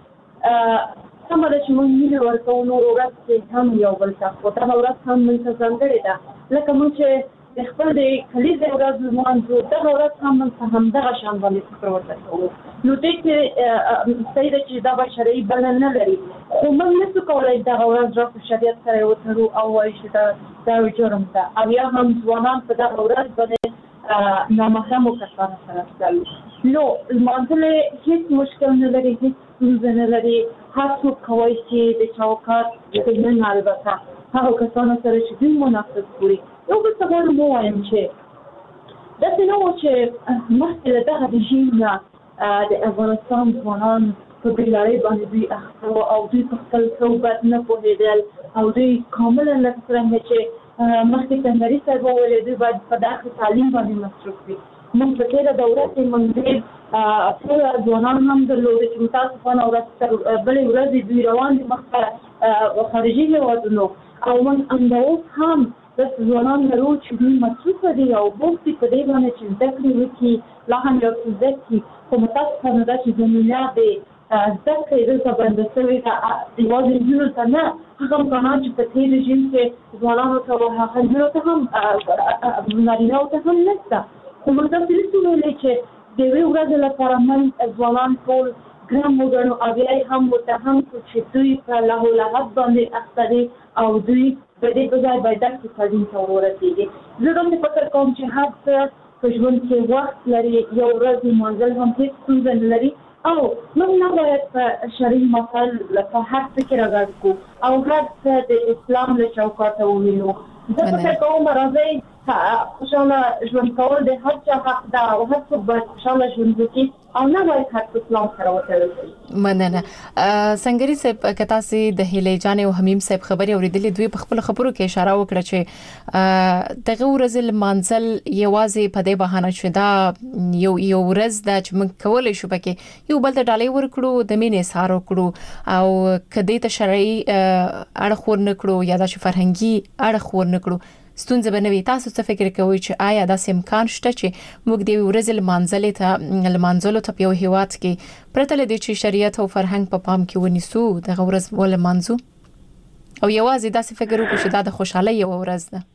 چې سمه ده چې موږ مینه ورکوو نور ورځ کې هم یو بل ته خو دغه ورځ هم موږ ته ځانګړې ده لکه موږ چې د خپل د کلیزې ورځ لمانځو دغه ورځ هم موږ ته همدغه شان باندې فکر ورته کوو. نو دې کې صحیح ده چې دا به شرعي بڼه نه لري خو موږ نشو کولی دغه ورځ را په شریعت سره یې وتړو او وایو چې دا دا یو جرم ده او یا هم ځوانان په دغه ورځ باندې نامحرمو کسانو سره تلل. نو لمانځل هیڅ مشکل نه لري هیڅ ستونزه نه لري. هر څوک کولی چې د چوکاټ د نن البته هغه کسانو سره چې دوی مناسب ګوري. یو بل څه غواړم ووایم چې داسې نه وو چې مخکې له دغه رژیم نه د افغانستان ځوانان په بېلارۍ باندې دوی اخته وو او دوی په خپل صحبت نه پوهېدل او دوی کاملا لکه څرنګه چې مخکې کندهاري صاحب وویل دوی باید په داخلي تعلیم باندې مصروف وي. موږ په تېره دوره کې موږ ډېر ټول ځوانان هم درلودل چې متاسفانه ورځ تر بلې ورځې دوی روان دي مخته خارجي هېوادونو او موږ همدا اوس هم داسې ځوانان لرو چې دوی مصروفه دي او بوخت دي په دې باندې چې زده کړې وکړي لا هم یو څه زده کړي خو متاسفانه دا چې زمینه د زده کړې دلته بنده شوې ده یوازې نجونو ته نه هغه امکانات چې په تېر رژیم کې ځوانانو ته وو هغه نجونو ته هم نارینهو ته هم نشته. خو موږ داسې نشو ویلی چې د یوې ورځې لپاره موږ ځوانان ټول ګرم وګڼو او بیا یې هم متهم کړو چې دوی په لهو لهب باندې اخته دي او دوی په دې په ځای باید داسې تعلیم ته ورورسېږي. زه داسې فکر کوم چې هر څه په ژوند کې وخت لري یو ورځ لمانځل هم هېڅ ستونزه نه لري او موږ نه باید په شرعي مسایل په هر څه کې رغږ کړو او هر څه د اسلام له چوکاټه ووینو. زه فکر کوم راځئ خوشحاله ژوند کول د هر چا حق ده او هر څوک باید خوشحاله ژوند وکړي او نه باید هر څه اسلام سره وتړل شي. مننه. سنگري صاحب که تاسو د هیلې جان او حمیم صاحب خبري اوریدلې دوی په خپل خبرو کې اشاره وکړه چې دغه ورځ لمانځل یوازې په دې بهانه چې دا یو یو ورځ دا چې موږ کولای شو پکې یو بل ته ډالۍ ورکړو د مینې اظهار وکړو او کدی ته شرعي اړخ ورنکړو یا د فرهنګي اړخ ورنکړو ستونزه بنوي. تاسو څه فکر کوئ چې آیا دا امکان شته چې موږ د ورځې لمانځلې ته لمانځلو ته په یو هیواد کې پرته لدې چې شریعت او فرهنګ په پام کې ونیسو دغه ورځ ولمانځو او یوازې دا فکر وکړو چې دا د خوشحالۍ یو ورځ ده؟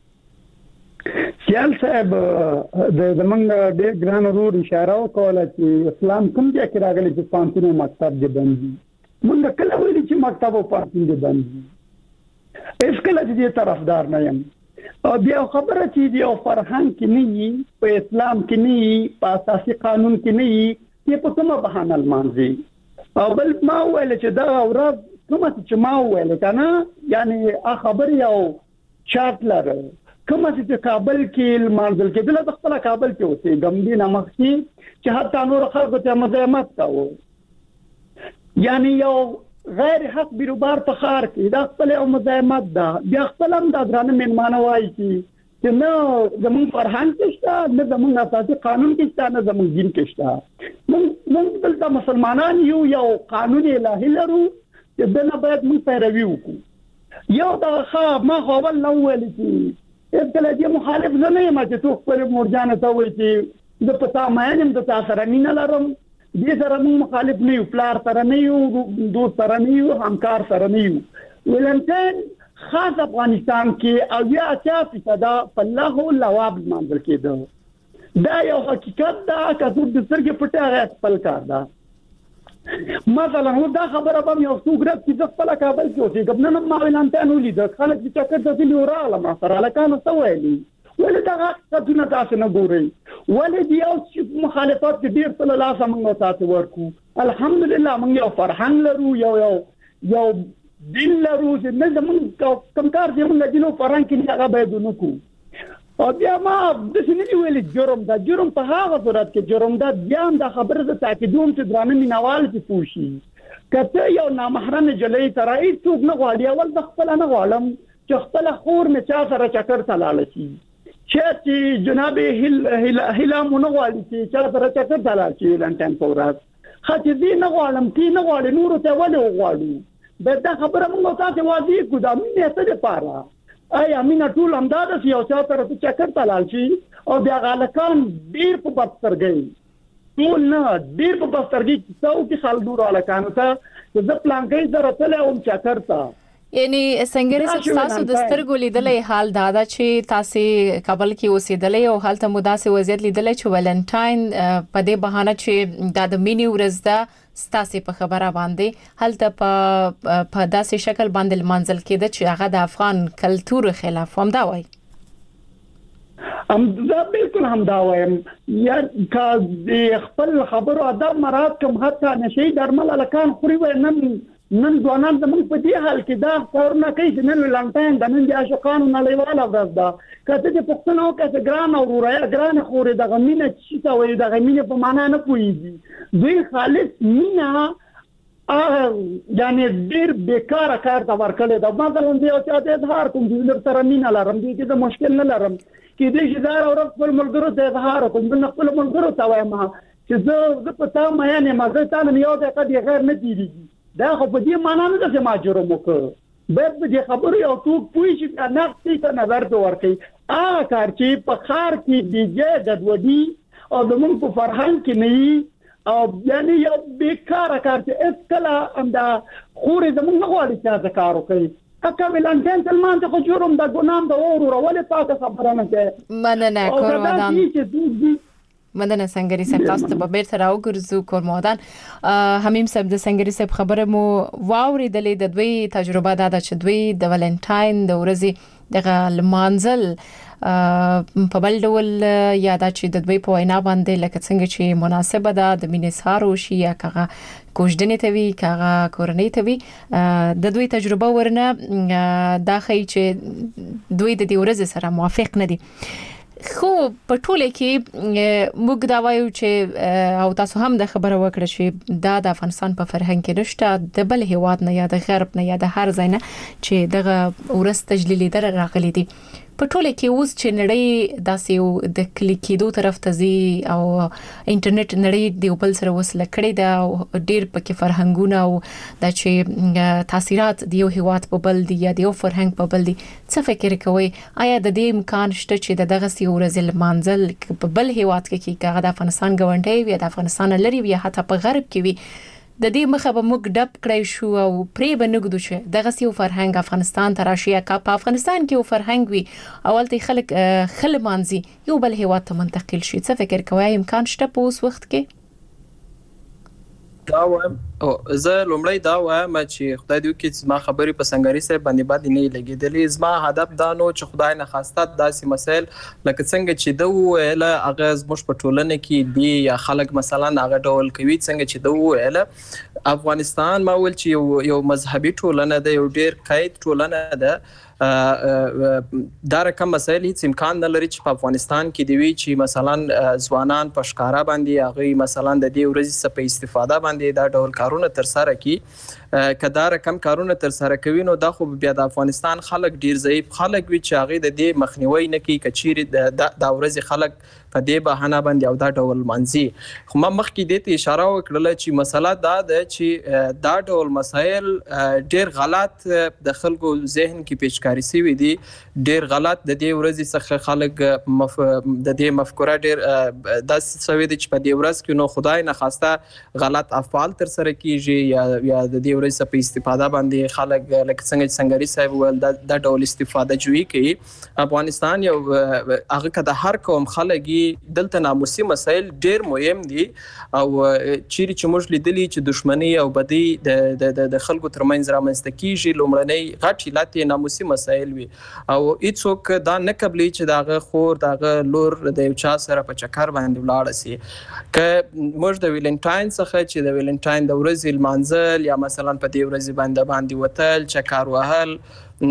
سیال صاحب د زمونږ ډېر ګران ورور اشاره وکړه چې اسلام کوم ځای کې راغلی چې پانتون او مکتب دې بند دي. موږ کله ویلي چې مکتب او پانتون دې بند دي هیڅ کله دې طرفدار نه یم. او بیا خبره چې دی او فرهنګ کې نه وي په اسلام کې نه وي په اساسي قانون کې نه وي چې په کومه بهانه لمانځي او بل ما ویل چې دا ورځ کومه چې ما ویل کنه یعنی ا خبر یو چارت لره کومه چې کابل کې لمانځل کې دلته خپل کابل کې اوسې ګمدي نامخسي چې حتی نور خلکو ته مزاحمت کاوه یعنی یو غیر حق بیروبار په خار کې دا خپل او مزاحمت ده. بیا خپل هم دا درانه منمانه وایي چې نه زموږ فرهنګ کې شته نه زموږ اساسي قانون کې شته نه زموږ دین کې شته. موږ موږ دلته مسلمانان یو یو قانون الهي لرو چې دنه باید موږ پیروي وکړو. یو دا ښه ما خو اول نه ویل چې کله دې مخالف زه نه یم چې څوک پر مورجانه ته وایي چې د پتا مې نیم د تاسو سره مینه لرم دې سره موږ مخالف نه یو پلار سره نه یو دوست سره نه یو همکار سره نه یو. ولنټن خاص افغانستان کې او یا اساسي صدا په الله لواب منځل کېده دا یو حقیقت دا چې د سترګې پټه غږ خپل کار ده. مثلا و دا خبره به یو څوک رات چې د خپل کابل کې اوسېږم نن ما اعلان ته نو لید خلک چې چکر ته دی وراله ما سره لکانو سوالي ولې دا څه نه تاسو نه ګورئ ولې دی او مخالفت ډیر په لاسه موږ تاسو ورکو الحمدلله موږ یو فرهنګ لرو یو یو یو دین لرو چې نه زموږ کوم کار چې موږ دینو فرهنګ کې هغه باید نکو او بیا ما د سنې ویلې جرم دا جرم په هغه صورت کې جرم دا بیا د خبره د تاکیدوم چې درانه مینوال چې پوښي کته یو نامحرم جلې ترای څوک نه غواړي اول د خپل نه غواړم چې خپل خور مې چا سره چکر تلاله شي چې جناب هل هل هلا مونږ غواړي چې چا سره چکر تلاله شي لنټن فورات خاطر دې نه غواړم تی نه غواړي نور ته ولې غواړو دا خبره موږ تاسو واضح کو دا مې څه ده پاره آیا مینا ټول امداد سی او چا تر څه چکر تلال شي او بیا غالکان ډیر په بسترګي ټول نه ډیر په بسترګي څو کې خال دور غالکان ته چې د پلان کې زره تل او چکر تا یعنی څنګه تاسو د سترګو لیدلې حال دادا چې تاسو کابل کې اوسېدلې او حالت مداسه وضعیت لیدلې چې ولنټاین په دې بهانه چې د مینی ورځ ده ستاسو په خبره باندې حالت په په داسې شکل باندې منځل کېده چې هغه د افغان کلچر خلاف هم دا وای ام دا بالکل هم دا وایم یا کا د خپل خبرو ادب مراد کوم حتی نشي درمل الکان خوري نن نن ځوانان زموږ په دې حال کې دا کارونه کوي چې نن لنټاین د نن د عاشقانو نړیواله ورځ ده کته چې پښتنو کې ګران او ورویا ګران خوري د غمینه چې تا وایي د غمینه په معنا نه پوهیږي دوی خالص مینا ا یعنی ډیر بیکاره کار دا ورکړل دا مثلا دی او چې د اظهار کوم د سره مینا لرم دي چې د مشکل نه لرم کې دې چې دا اور خپل ملګرو ته اظهار کوم د خپل ملګرو ته وایم چې زه زه په تا مې نه مزه تعالی یو د قد غیر نه دیږي دا خو په دې معنا نه ده چې ما جرم وکړ به په دې خبرو یو څوک پوي چې نقصې ته نظر ته ورکړي هغه کار چې په خار کې دیږي ګډوډي او د موږ په فرهنګ کې نه او یعنی یو بیکاره کار چې اسکلا انده خوري زموږ نه غواړي چې دا کار وکړي اکه ولنټین سلمان ته خو جرم د ګنام د اورو ولې پاکه خبره نه کوي مننه کورمادان چې مننه سنگری صاحب تاسو ته به بیرته راوګرځو کورمادان حمیم صاحب د سنگری صاحب خبره مو واوریدلې د دوی تجربه دا چې دوی د ولنټاین د ورځې دغه لمانځل په بل ډول یاده چې د دوی په وینا باندې لکه څنګه چې مناسبه ده د مینسارو شي یا کغه کوژدنې ته وی کغه کورنۍ ته وی د دوی تجربه ورنه دا خی چې دوی د دې ورځ سره موافق نه دي خو په ټوله کې موږ دا وایو چې او تاسو هم د خبره وکړه چې دا د افغانستان په فرهنګ کې نشته د بل هیواد نه یا د غرب نه یا د هر ځای نه چې دغه ورس تجلیلی در راغلي دي په ټوله کې اوس چې نړۍ داسې د کلیکېدو طرف ته ځي او انټرنیټ نړۍ د بل سره وصله کړې ده ډېر پکې فرهنګونه او د چې تاثیرات د یو هیواد په بل دي یا د یو فرهنګ په بل دي څه فکر کوئ آیا د دې امکان شته چې دغه سی ورځ لمانځل په بل هیواد کې کې هغه د افغانستان ګاونډي وي د افغانستان لري وي حتی په غرب کې وي د دې مخه به موږ ډب کړی شو او پرې به نګدو شو دغه سی فرهنګ افغانستان ته راشي کا په افغانستان کې یو فرهنګ وي اولته خلک خل مانزي یو بل هیواد ته منتقل شي څه فکر کوئ امکان شته په اوس وخت کې دا وایم او زه لومړی دا وایم چې خدای دې وکړي چې ما خبرې په سنگری صاحب باندې باندې نه لګېدلې زما هدف دا نو چې خدای نه خواسته داسې مسایل لکه څنګه چې د ویل هغه زموږ په ټولنه کې دی یا خلک مثلا هغه ډول کوي څنګه چې د ویل افغانستان ما ول چې یو یو مذهبي ټولنه ده یو ډیر قید ټولنه ده دا رقم مسایل هیڅ امکان نه لري چې په افغانستان کې دی وی چې مثلا ځوانان په ښکارا باندې هغه مثلا د دې ورځې څخه په استفاده باندې دا ډول کارونه تر سره کی کدا رقم کارونه تر سره کوي نو دا خو بیا د افغانستان خلک ډیر ضعیف خلک وی چې هغه د دې مخنیوي نه کوي کچيري د ورځې خلک په دې بهانه باندې او دا ډول منځي خو ما مخکې دې ته اشاره وکړه چې مسله دا ده چې دا ډول مسایل ډیر غلط د خلکو ذهن کې پیچ ښکاری شوی دي ډیر غلط د دې ورځې څخه خلک مف... د دې مفکوره ډیر داسې شوی دي چې په دې ورځ کې نو خدای نه خواسته غلط افعال تر سره کیږي یا یا د دې ورځې په استفاده باندې خلک لکه څنګه چې سنگري صاحب ول د ډول استفاده جوړي کوي. افغانستان یو هغه کده هر قوم خلګي دلته ناموسي مسایل ډیر مهم دي او چیرې چې موږ لیدلی چې دښمنی او بدی د د خلکو ترمنځ رامنځته کیږي لومړنۍ غټ علت ناموسي مسایل وي او هیڅوک دا نه قبلي چې داغه خور داغه لور د یو چا سره په چکر باندې ولاړ شي. که موږ د ویلنټاین څخه چې د ویلنټاین د ورځې لمانځل یا مثلا په دې ورځې باندې باندې وتل چکر وهل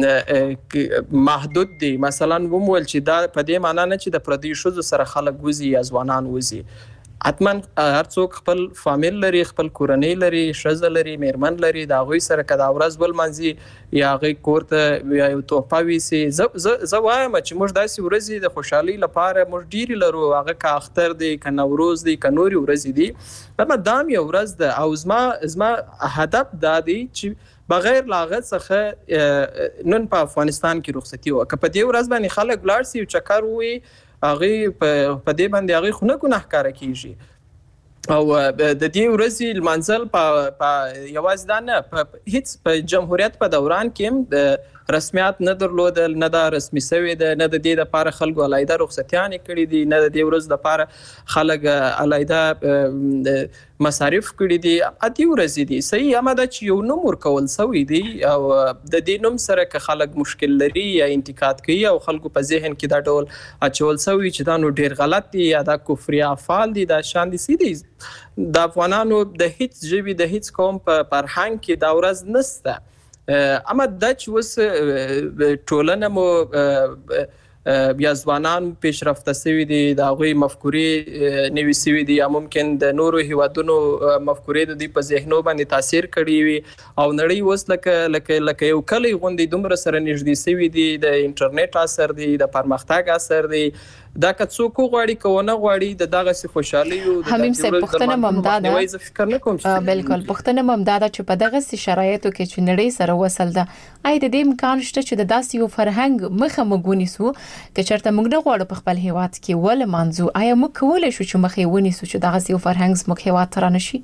محدود دي، مثلا ومول چې دا په دې معنی نه چې د پردي شوزو سره خلک وزي یا ځوانان وزي. حتما هر څوک خپل فامیل لري، خپل کورنۍ لري، شزه لري، میرمن لري، دا غوي سره کدا ورځ بل منځي یا غي کوړه یا یو توپا ویسي. زه وایم چې موږ داسې ورځي د خوشحالي لپاره موږ ډیری لرو، هغه کا اختر دی، کا نوروز دی، کا نوري ورځي دي، اما دام یو ورځ ده او زما زما هدف دا دی چې بغیر لاغت څخه نن په افغانستان کې رخصتي وکړه. په دې ورځ باندې خلک لاړ سي او چکر وي هغه په دې باندې هغه خو نه ګناهکار کیږي او د دې ورځې لمانځل په یوازې دا نه په هیڅ په جمهوریت په دوران کې د رسمیات نه درلودل، نه دا رسمي شوی ده، نه د دې لپاره خلکو علایده رخصتیانې کړې دي، نه د دې ورځ لپاره خلک علایده مصارف کړي دي. اتی ورځې دي صحیح، اما دا چې یو نوم ورکول شوی دی او د دې نوم سره که خلک مشکل لري یا انتقاد کوي او خلکو په ذهن کې دا ډول اچول شوی چې دا نو ډیر غلط دي یا دا کفري افعال دي، دا شان دي سي دي. د افغانانو د هیڅ ژبې د هیڅ قوم په فرهنګ کې دا ورځ نشته. اما دا چې اوس ټولنه مو یا ځوانان پیشرفته شوي دي، د هغوی مفکورې نوي شوي دي یا ممکن د نورو هیوادونو مفکورې د دوی په ذهنو باندې تاثیر کړی وي او نړۍ اوس لکه لکه لکه یو کلی غوندې دومره سره نږدې شوي دي، د انټرنیټ اثر دی، د پرمختګ اثر دی. دا که څوک غواړي که ونه غواړي د دغسې خوشحالي او حمیم صاحب پوښتنه ممداده زه فکر نه کوم چې بالکل پوښتنه ممداده چې په دغسې شرایطو کې چې نړۍ سره وصل ده، آیا د دې امکان شته چې د داسې یو فرهنګ مخه موږ ونیسو که چېرته موږ نه غواړو په خپل هیواد کې ولمانځو، آیا موږ کولی شو چې مخه یې ونیسو چې دغسې یو فرهنګ زموږ هیواد ته رانشي؟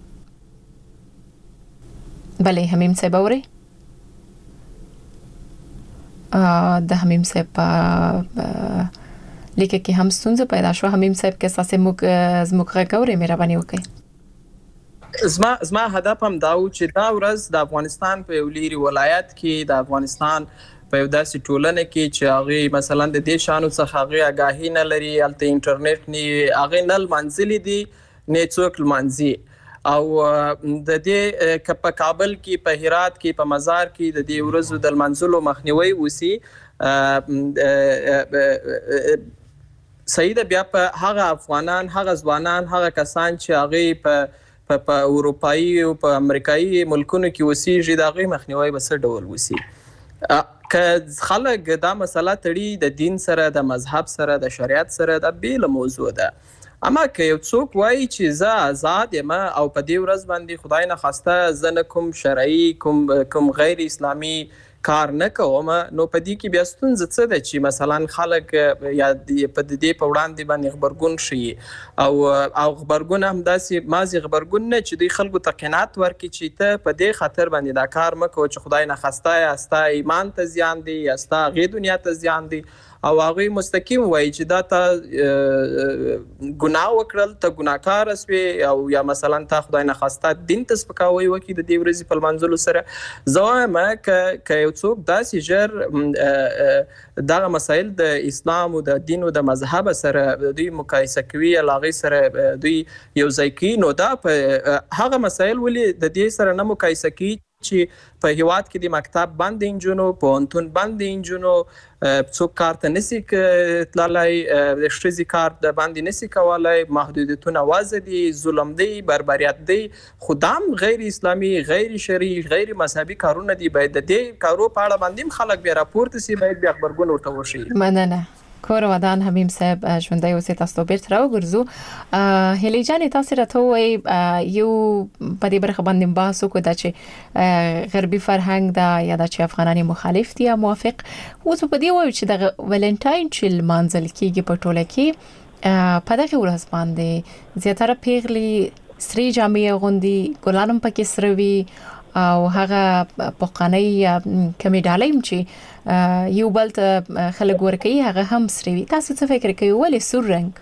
بله حمیم صاحب اورئ؟ د حمیم صاحب لیکه کې هم ستونزه پیدا شو. حمیم صاحب کې اساسه موږ زموږ غوړې مهرباني وکړئ. زما زما هدف هم دا و چې دا ورځ د افغانستان په یو لري ولایت کې د افغانستان په یو داسې ټولنه کې چې هغه مثلا د دې شانو څخه هغه آگاهی نه لري، الته انټرنیټ نه هغه نه منځلي دي نه څوک منځي او د دې په کابل کې په هرات کې په مزار کې د دې ورځو د منځلو مخنیوي وسی صحیح ده. بیا په هغه افغانان، هغه ځوانان، هغه کسان چې هغه په په اروپایي او په امریکایي ملکونو کې اوسېږي د هغه مخنیوي به څه ډول وسی. که خلک دا مسله تړي د دین سره، د مذهب سره، د شریعت سره، دا بیل موضوع ده. اما که یو څوک وایي چې زه آزاد یم او په دې ورځ باندې خدای نه خواسته زه نه کوم شرعي کوم کوم غیر اسلامي کار نه کوم، نو په دې کې بیا ستونزه څه ده چې مثلا خلک یا په دې په وړاندې باندې خبرګون شي او او خبرګون هم داسې مازی خبرګون نه چې دوی خلکو ته قناعت ورکړي چې ته په دې خاطر باندې دا کار مه کوه چې خدای نه خواسته یا ستا ایمان ته زیان دی یا ستا هغې دنیا ته زیان دی او هغوی مستقیم وایي چې دا تا ګناه وکړل، ته ګناهکاره سوې او یا مثلا تا خدای نه خواسته دین ته سپکاوی وکړي د دې ورځې په لمانځلو سره. زه وایم که یو څوک داسې ژر دغه مسایل د اسلام او د دین او د مذهب سره دوی مقایسه کوي یا له هغې سره دوی یو ځای کوي، نو دا په هغه مسایل ولې د دې سره نه مقایسه کوي چې په هیواد کې د مکتب باندې انجونو، پوهنتون باندې انجونو څوک کار ته نسی تللی، د ښځې کار د باندې نسی کولی، محدودیتونه وضع دي، ظلم دی، بربریت دی، خو دا هم غیر اسلامي، غیر شرعي، غیر مذهبي کارونه دي. باید د دې کارو په اړه باندې هم خلک بیا راپورته سي، باید بیا خبرګون ورته وشي. مننه کور ودان حمیم صاحب ژوندۍ اوسې تاسو ته بیرته راوګرځو. هلي جان تاسو راته وایي یو په دې برخه باندې بحث وکړو دا چې غربي فرهنګ دا یا د افغانانو مخالف دي یا موافق. اوس په دې وایي چې د ولنټاین چې لمانځل کیږي په ټوله کې په دغه ورځ باندې زیاتره پیغلي سری جامې غوندي ګلانم پکې سره وي او هغه پوقانی کمی ډالیم چې یو بل ته خلک ورکوي هغه هم سری وي. تاسو څه فکر کوئ ولې سور رنگ؟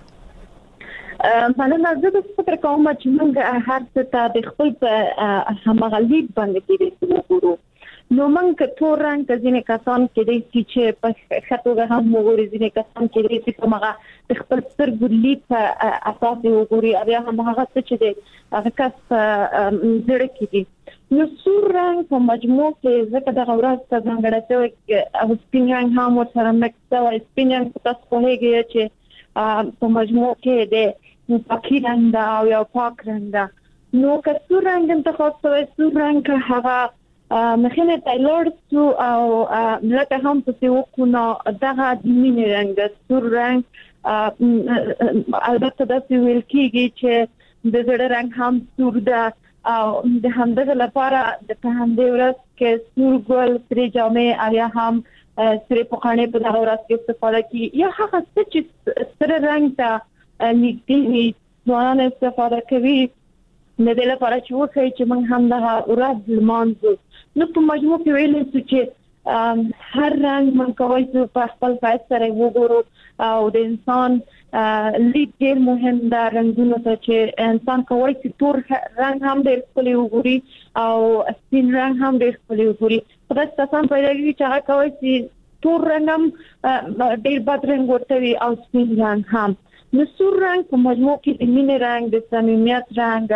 مننه. زه د فکر کوم چې موږ هر څه ته د خپل په همغلي باندې کې وګورو. نو موږ تور رنگ ځینې کسان کې دي چې په خاطر هم وګوري، ځینې کسان کې دي چې کومه د خپل سترګو لید په اساس وګوري او هم هغه څه چې دي هغه کس زړه کې دي. نو سور رنگ په مجموع کې ځکه د غوړاس څخه څنګه راځي او سپین رنگ هم ورسره مکس او سپین رنگ تاسو په هغه چې په مجموع کې د پاکی رنگ دا او یو پاک رنگ دا. نو که سور رنگ انتخاب شوی، سور رنگ هغه مخینه تایلور سو او ملته هم په وکونو دغه د مینې رنگ سور رنگ البته د ویل کېږي چې د زړه رنگ هم سور ده او د همدغه لپاره د پهندې ورځ کې سور ګل سری جامې او یا هم سری پوکانې په دغه ورځ کې استفاده کوي یا هغه څه چې سره رنگ ته نږدې وي ځوانان استفاده کوي د دې لپاره چې وکړي چې موږ هم دغه ورځ لمانځو. نو په مجموع کې ویل څه چې هر رنگ موږ کوي چې په خپل فایده سره وګورو او د انسان لید ډیر مهم ده رنگونو ته چې انسان کوي چې تور رنگ هم ډیر ښکلی وګوري او سپین رنگ هم ډیر ښکلی وګوري. په داسې کسان پیدا کېږي چې هغه کوي چې تور رنگ هم ډیر بد رنگ ورته وي او سپین رنگ هم. نو سور رنگ په مجموع کې د مینې رنگ، د صمیمیت رنگ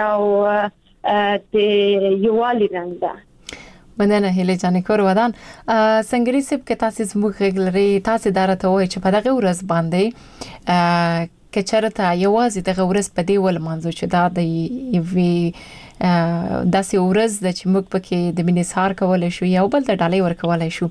او د یووالي رنگ ده. مننه هلي جان کور ودان. سنگری سب کې تاسو زموږ غلري تاسو دارته وای چې په دغه ورځ باندې کې چرته یوازې دغه ورځ په دی ول منځو چې دا د وی داسې ورځ د چې موږ پکې د مینې سار کولای شو یا بل ته ډالۍ ورکولای شو.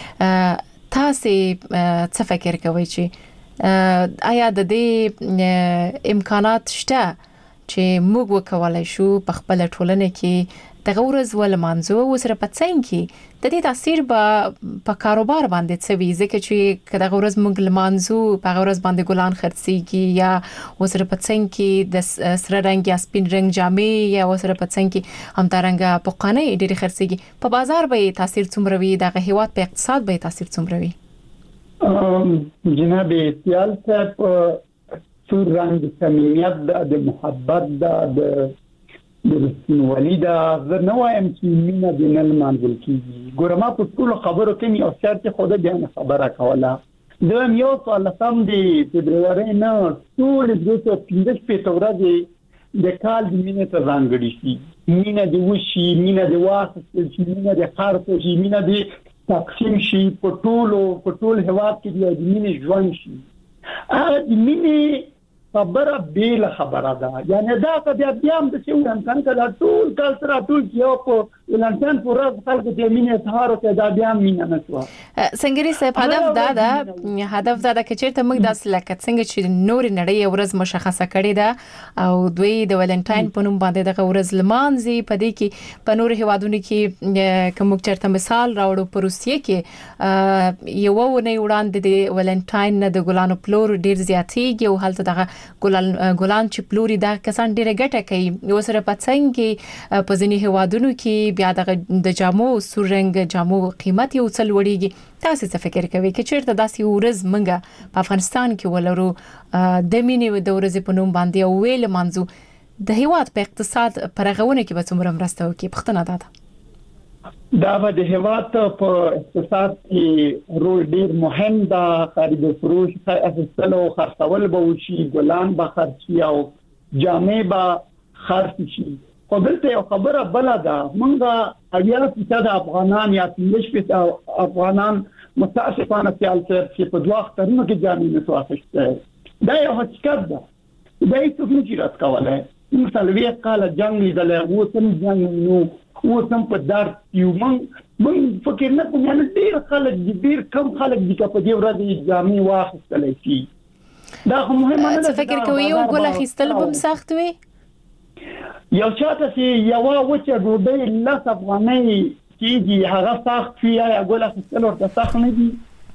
تاسو څه فکر کوئ چې آیا د دې امکانات شته چې موږ وکولای شو په خپل ټولنه کې دغه ورځ ول منځو او سره پڅین کې د دې تاثیر به په کاروبار باندې څه وی ځکه چې دغه ورځ موږ لمانځو په ورځ باندې ګلان خرڅيږي یا وسره پڅین کې د سره رنگ یا سپین رنگ جامې یا وسره پڅین کې هم ترنګ پوقانه ډېری خرڅيږي. په بازار به تاثیر څومره وي، دغه هیواد په اقتصاد به تاثیر څومره وي؟ جناب سیال صاحب سور رنگ صمیمیت د محبت د د رسنوالي دا زه نه وایم چې مینه د نن منځل کیږي. ګورما په ټول خبرو کې مې او شرط خو د بیان خبره کوله. زه یو څو لسم دی فبرवरी نه ټول د دوه پنځه په ورځې د کال د مینه ته ځانګړي شي. مینه د وشي، مینه د واسطه شي، مینه د خارطه شي، مینه د تقسیم شي په ټول په ټول هواد کې د مینه ژوند شي. ا د مینه خبره بیل خبره ده، یعنی دا که بیا بیا هم د څه ویم کنه دا ټول کال سره ټول یو په ولنټن پورا خلک د مینې اظهار کوي دا بیا مینه نه شو. سنگری صاحب هدف دا ده هدف دا ده چې چیرته موږ داس لکه څنګه چې نور نړۍ ورځ مشخصه کړې ده او دوی د ولنټاین په نوم باندې دغه ورځ لمانځي. په دې کې په نور هیوادونو کې کوم چرته مثال راوړو په روسیې کې یو ونه وړاندې د ولنټاین د ګلانو پلور ډیر زیاتېږي او هلته دغه ګلان ګلان چې پلوري دا کسان ډیره ګټه کوي. یو سره پڅنګ کې په ځینې هوادونو کې بیا د جامو سور رنگ جامو قیمت یو څل وړيږي. تاسو څه فکر کوئ چې چیرته داسې ورځ منګه په افغانستان کې ولرو د مینې د ورځې په نوم باندې او ویل منځو د هیواد په اقتصاد پرغونه کې به څومره مرسته وکړي؟ پښتنه ده دا به د هیواد په اقتصاد کې رول ډیر مهم ده. خرید او فروش اصل او خرڅول به وشي، ګلان به خرڅي او جامې به خرڅ شي. خو دلته یو خبره بل ده، مونږه اویا فیصد افغانان یا پنځه فیصد افغانان متاسفانه سیال چې په دوه اخترونو کې جامې نه توافقته. دا یو حقیقت ده، دا هیڅ څوک نشي رد کولای. موږ څلوي کال جنگ لیدل او سم جنگ نو او سم په درد یو من مونږ فکر نه کوم یعنی ډیر خلک دي ډیر کم خلک دي چې په دې ورځ جامې واخیستلې شي دا خو مهمه نه ده. فکر کوي یو ګل اخیستل به سخت وي یو چاته چې یو وچه ډوډۍ لاس افغانۍ کېږي هغه سخت وي یا ګل اخیستل ورته سخت نه دي.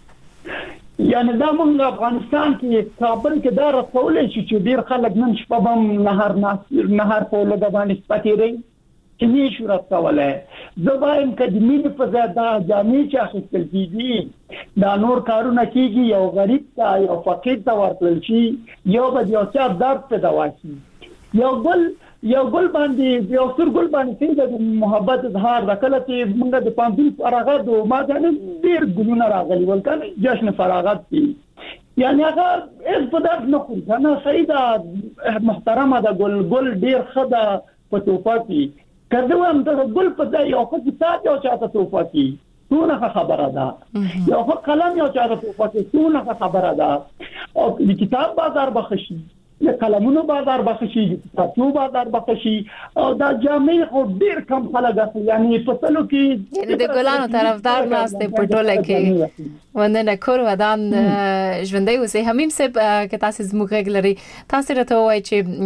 یعنی دا موږ افغانستان کې کابل کې دا رسولې شي چې ډیر خلک نن شپه بم نهر ناصر نهر په لګ باندې سپاتېري چې نه شو راځولای. زه وایم چې د مینې په ځای دا جامې چې اخیستل کېږي دا نور کارونه کېږي یو غریب ته یو فقیر ته ورکړل شي یو به یو چا درد ته دوا شي یو ګل یو ګل باندې یو سر ګل باندې څنګه د محبت اظهار وکړه چې موږ د پاندین فراغت او ما ځنه ډیر ګلونه راغلي ولکه جشن فراغت دي یعنی هغه اس په داس نه خو نه سیده محترمه ده ګل ګل ډیر خدا په توفاتي کله هم د ګل په ځای یو څه کتاب یو چاته توفاتي څونه خبره ده یو قلم یو چاته توفاتي څونه خبره ده او د کتاب بازار بخشي د قلمونو بازار بخشي د کتابونو بازار بخشي او دا جامې خو ډیر کم خلک اخلي یعنی په تلو کې یعنی د ګلانو طرفدار ناشته په ټوله کې وندنه کور ودان ژوندۍ اوسې حمیم صاحب که تاسو زموږ غلري تاسو راته وایي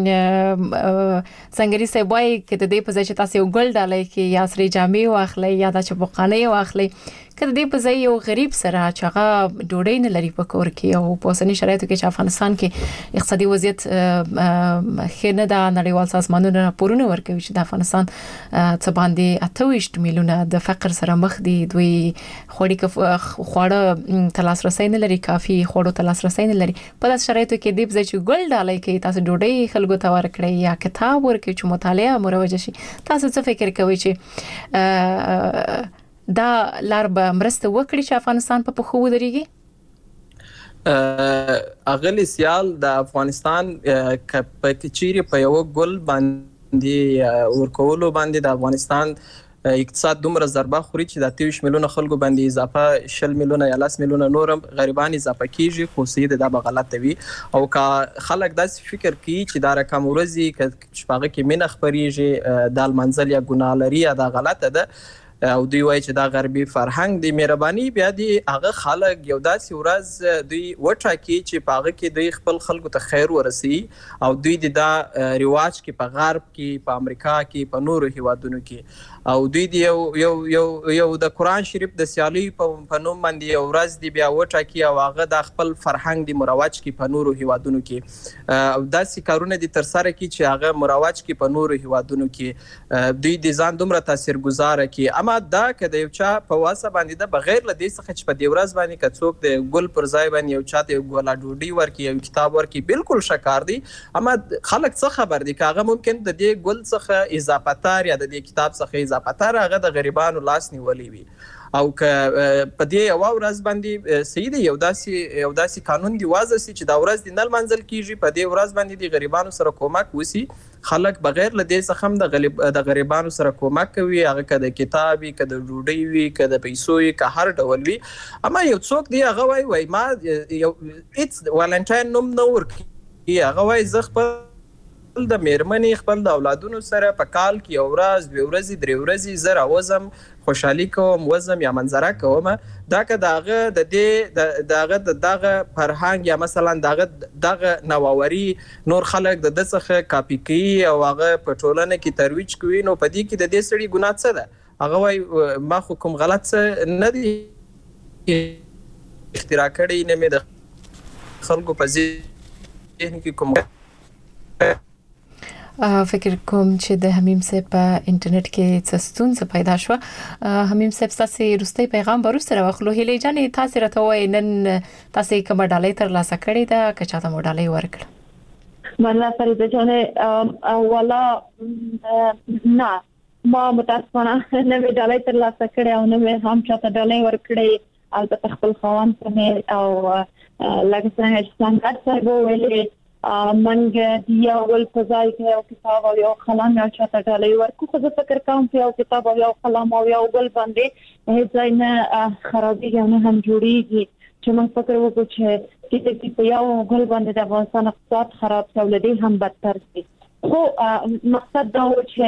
چې څنګه ری وایي چې د دې په ځای چې تاسو یو ګل ډالۍ کې یا سری جامې واخلي یا د چبقانې واخلي کله دې په ځای یو غریب سره چې هغه ډوډۍ نه لري په کور کې او په اوسنی شرایطو کې چې افغانستان کې اقتصادي وضعیت خنه د نړیوال سازمانونو راپورونه ورکوي چې د افغانستان څه باندې اته ویشت میلیونه د فقر سره مخ دي دوی خوړې خواړه تلاش رسای نه لري کافي خوړو تلاش رسای نه لري په داسې شرایطو کې دې په ځای چې ګل ډالۍ کې تاسو ډوډۍ خلکو ته ورکړئ یا کتاب ورکړئ چې مطالعه مروج شي تاسو څه فکر کوئ چې دا لار به مرسته وکړي چې افغانستان په پخو ودرېږي؟ اغلی سیال د افغانستان په چیرې په یو ګل باندې ورکولو باندې د افغانستان اقتصاد دومره ضربه خوري چې د تیوش میلیونه خلکو باندې اضافه شل میلیونه یا لاس میلیونه نورم غریبان اضافه کیږي خو سید دا به غلط وي او که خلک داسې فکر کوي چې دا رقم ورځي چې هغه کې مینه خپریږي د منزل یا ګناه لري دا غلطه ده او دوی وایي چې دا غربي فرهنګ دی مهرباني بیا دی هغه خلک یو داسې ورځ دوی وټاکي چې په هغه کې دوی خپل خلکو ته خیر ورسي او دوی د دا رواج کې په غرب کې په امریکا کې په نورو هیوادونو کې او دوی دی یو یو یو یو د قران شریف د سیالي په نوم باندې یو ورځ دی بیا وټاکي او هغه د خپل فرهنګ دی مروج کې په نورو هیوادونو کې او داسې کارونه دي تر سره کې چې هغه مروج کې په نورو هیوادونو کې دوی د ځان دومره تاثیرګذار کې دا کده یو چا په واسه باندې د بغیر له دې څخه چې په دې ورځ باندې کڅوک د ګل پر ځای باندې یو چا ته ګولا ډوډۍ ورکي یو کتاب ورکي بالکل شکار دي اما خلک څه خبر دي کاغه ممکن د دې ګل څخه اضافه تار یا د دې کتاب څخه اضافه تار هغه د غریبانو لاس نیولې وي او که په دې یو ورځ باندې سید یو داسې یو داسې قانون دی واضح سي چې دا ورځ د نل منزل کیږي په دې ورځ باندې د غریبانو سره کومک وسی خلک بغیر له دې څخه هم د غریب د غریبانو سره کومک کوي هغه کده کتابي کده ډوډۍ وي کده پیسو وي که هر ډول وي اما یو څوک دی هغه وای وای ما یو اټس والنټاین نوم نو ورکی هغه وای زه خپل د میرمنې خپل د اولادونو سره په کال کې یو ورځ دوه ورځې درې ورځې زه راوځم خوشحالي کوم وزم یا منظره کوم دا که دغه د دې دغه دغه فرهنګ یا مثلا دغه دغه نووري نور خلک د دڅخه کاپی کوي او هغه په ټولنه کې ترویج کوي نو په دې کې د دې سړي ګناه څه ده هغه وای ما خو کوم غلط څه نه دی اختراع کړی نه مې د خلکو په ذهن کې کوم فکر کوم چې د حمیم صاحب په انټرنیټ کې څه ستونزه پیدا شو حمیم صاحب تاسو روستي پیغام ورسره واخلو هلي جانې تاسو راته وای نن تاسو کوم ډالۍ تر لاسه کړی دا که چاته مو ډالۍ ورکړه مننه فریده جانې اولا نه ما متاسفانه نه مې ډالۍ تر لاسه کړی او نه مې هم چاته ډالۍ ورکړی البته خپل خوان ته او لکه څنګه چې څنګه څنګه ویلې منګ دی اول فزای کې او کتاب او یو قلم یا چاته ډالۍ ورکو خو زه فکر کوم چې یو کتاب او یو قلم او یو بل باندې هیڅ ځای نه خرابېږي نه هم جوړیږي چې موږ فکر وکړو چې چې په یو بل باندې د افغانستان اقتصاد خراب شول دي هم بدتر شي خو مقصد دا و چې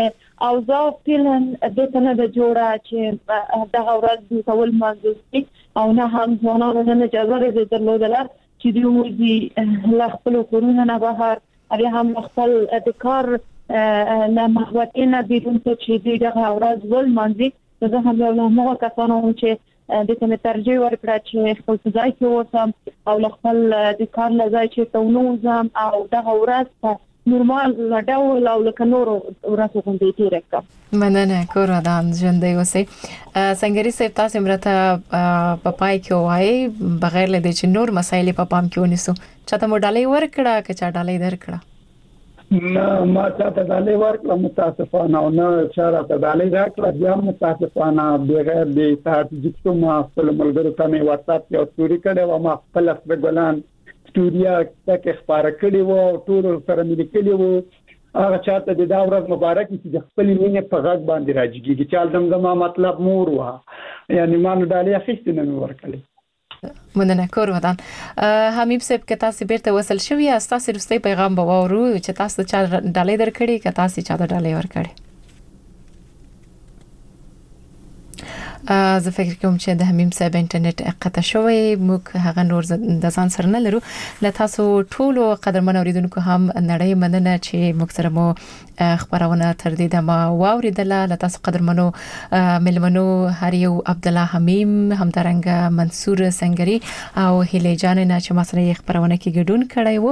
او زه فعلا د تنه د جوړه چې د غورز د ټول منځي او نه هم ځوانانو نه اجازه لري درلودله چې دوی موږ لا خپل کورونه نه بهر او هم خپل د کار نه محوتینه بیرون ته چې دوی د غورز ول منځي زه هم یو موږ کسانو چې د تنه ترجیح ورکړه چې خپل ځای کې اوسم او خپل د کار لږه چې تونوزم او د غورز په نورمال ډول او لکه نور ورته کومې تیر کړم مننه کور ودان ژوندۍ اوسئ سنگری صاحب تاسو مرته په پای کې وایي بغیر له دې چې نور مسایل په پام کې ونیسو چاته مو ډالۍ ورکړه که چا ډالۍ درکړه نه ما چاته ډالۍ ورکړه متاسفانه او نه چا راته ډالۍ راکړه بیا متاسفانه بغیر د تاسو ما خپل ملګرو ته مې واتساپ یو ستوري کړې و ما خپل خپل ګلان سټوریا تک خبره کړې و ټول سره مې لیکلې و هغه چاته د دا ورځ مبارک چې خپل مینه په غږ باندې راځي چې دمدمه مطلب مور و یعنی ما نه ډالۍ اخیستې نه ورکړې مننه کور ودان حمید صاحب که تاسو بیرته وصل شوی تاسو رستي پیغام به وورو چې تاسو چا ډالۍ درکړي که تاسو چا ډالۍ ورکړي زه فکر کوم چې د حمیم صاحب انټرنیټ قطع شوی موږ هغه نور د ځان سره نه لرو له تاسو ټول قدرمن اوریدونکو هم نړۍ مننه چې موږ سره مو خبرونه تر دې دمه واوریدله له تاسو قدرمنو ملمنو هر یو عبد الله حمیم همدارنګ منصور سنگری او هیله جان نه چې ما سره خبرونه کې ګډون کړی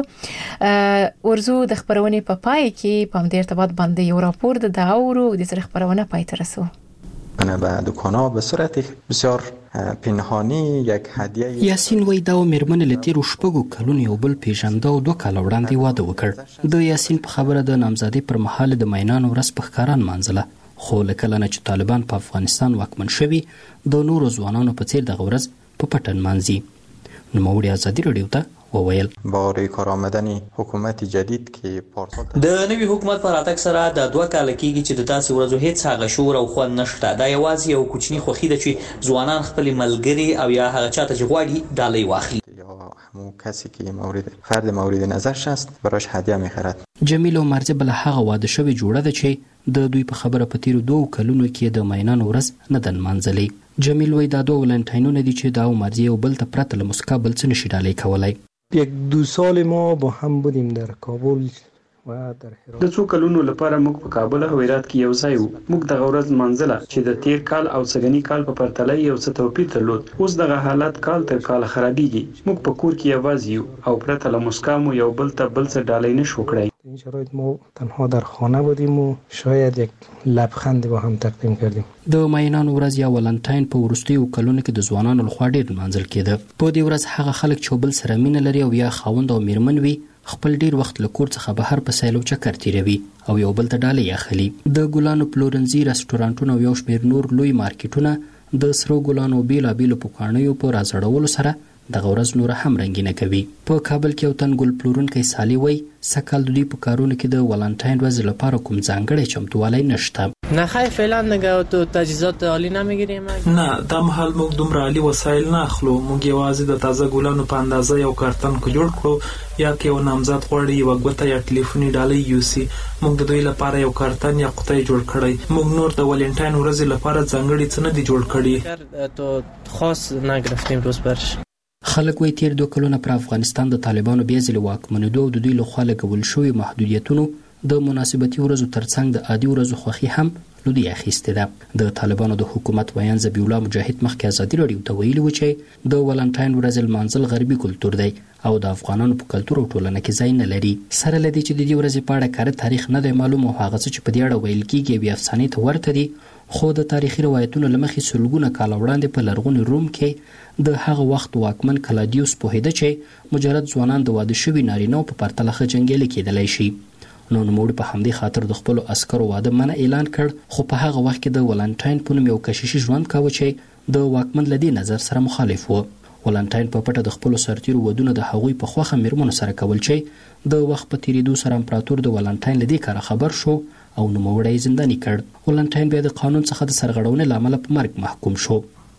وو ورزو د خبرونه په پای کې په دې ارتباط باندې یو راپور د داورو د سره خبرونه پای ته رسو به دکان‌ها به صورت بسیار پنهانی یک هدیه یاسین وای دا مېرمن لتیر شپږو کلونو یو بل پیژنده او دوه کال وړاندې واده وکړ د یاسین په خبره د نامزادي پر مهال د مینانو ورځ په ښکاران مانځله خو لکه لنه چې طالبان په افغانستان واکمن شوي د نورو ځوانانو په څیر دغه ورځ په پټن مانځي نوموړي ازادي راډیو ته وویل با روی کار آمدنی حکومت جدید که پارسال د نوي حکومت پر راتګ سره د دوه کال کېږي چې د تاسو ورځو هیڅ هغه شور او خوند نشته دا یوازې یو کوچنی خوخي ده چې ځوانان خپل ملګری او یا هغه چاته چې غواړي ډالۍ واخلي یا همو کسی که مورد فرد مورد نظرش است براش هدیه میخرد جمیل مرزه بل هغه واده شوی جوړه ده چې د دوی په خبره په تیر دوه کلونو کې د مینانو ورځ نه دن منځلي جمیل وای دا دوه ولنټاینونه دي چې دا مرزه یو بل ته پرته له مسکا بل څه نشي ډالۍ کولای یک دو سال ما با هم بودیم در کابل و در هرات د څو کلونو لپاره موږ په کابل او هرات کې یو ځای وو موږ د غورز منځله چې د تیر کال او سګنی کال په پرتله یو څه توپیر درلود اوس دغه حالت کال تر کال خرابېږي موږ په کور کې یوازې یو او پرته له مسکا مو یو بل ته بل څه ډالۍ نشو کړی این شرایط ما تنها در خانه بودیم و شاید یک لبخند با هم تقدیم کردیم د ماینانو ورځ یا ولنټاین په ورستیو کلونو کې د ځوانانو لخوا ډیر منځل کېده په دې ورځ هغه خلک چې بل سره مینه لري او یا خاوند او میرمن وي خپل ډیر وخت له کور څخه بهر په سیلو چکر تیروي او یو بل ته ډالۍ اخلي د ګلانو پلورنځي رستورانټونو او یو شمېر نور لوی مارکیټونه د سرو ګلانو بیلابیلو پوکاڼیو په راځړولو سره د غورز نور هم رنگینه کوي په کابل کې یو تن ګل پلورونکی سالي وای سکهال د دوی په کارونو کې د ولنټاین ورځ لپاره کوم ځانګړی چمتووالی نشته نه خیر فعلا نگاه تو تجهیزات عالی نمیگیریم نه دا مهال موږ دومره عالی وسایل نه اخلو موږ یوازې د تازه ګلانو په اندازه یو کارتن کو جوړ کړو یا کې یو نامزاد غواړي یو غوته یا ټلیفوني ډالۍ یوسي موږ د دوی لپاره یو کارتن یا قطعه جوړ کړی موږ نور د ولنټاین ورځ لپاره ځانګړي څه نه دي جوړ کړی تو خاص نگرفتیم روز برش خلک وایي تیر دوه کلونه پر افغانستان د طالبانو بیا ځلې واکمنېدو او د دوی لخوا لګول شوي محدودیتونو د مناسبتي ورځو ترڅنګ د عادي ورځو خوښي هم لودي اخیستې ده د طالبانو د حکومت ویان ذبیح الله مجاهد مخکې ازادي راډیو ته ویلي و چې د ولنټاین ورځ لمانځل غربي کلتور دی او د افغانانو په کلتور او ټولنه کې ځای نه لري سره لدی چې د دې ورځې په اړه کار تاریخ نه دی معلوم او هغه څه چې په دې اړه ویل کېږي بیا افسانې ته ورته دي خو د تاریخي روایتونو لمخې سلګونه کال وړاندې په لرغوني روم کې د هغه وخت واکمن کلادیوس پوهیده چې مجرد ځوانان د واده شوي نارینه‌و په پرتله ښه جنګیالي کېدلی شي نو نوموړي په همدې خاطر د خپلو عسکرو واده منع اعلان کړ خو په هغه وخت کې د ولنټاین په نوم یو کشیشي ژوند کاوه چې د واکمن له دې نظر سره مخالف و ولنټاین په پټه د خپلو سرتیرو ودونه د هغوی په خوښه میرمنو سره کول چې د وخت په تیریدو سره امپراتور د ولنټاین له دې کاره خبر شو او نوموړی زنداني کړ ولنټاین بیا د قانون څخه د سرغړونې له امله په مرګ محکوم شو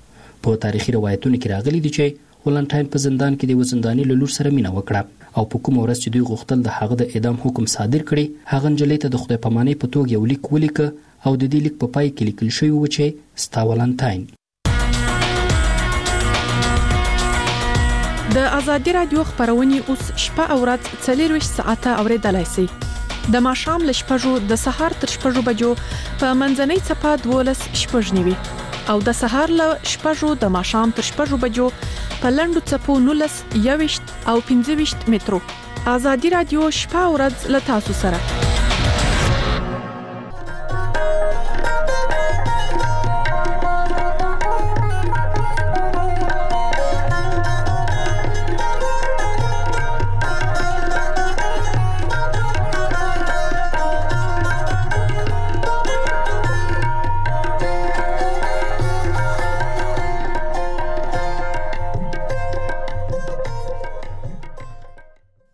په تاریخي روایتونو کې راغلي دي چې ولنټاین په زندان کې د یو زنداني له لور سره مینه وکړه او په کومه ورځ چې دوی غوښتل د هغه د اعدام حکم صادر کړي هغه نجلۍ ته د خدای پامانۍ په توګه یو لیک ولیکه او د دې لیک په پای کې لیکل شوی و چې ستا ولنټاین. د ازادي رادیو خبرونه اوس شپه او ورځ څلور ساعته اوریدلای شئ. د ماښام له شپږو د سهار تر شپږو بجو په منځنۍ څپه دولس شپږ نیوي او د سهار له شپږو د ماښام تر شپږو بجو په لنډو څپو نولس یويشت او پنځه ویشت مترو. ازادي رادیو شپه او ورځ له تاسو سره.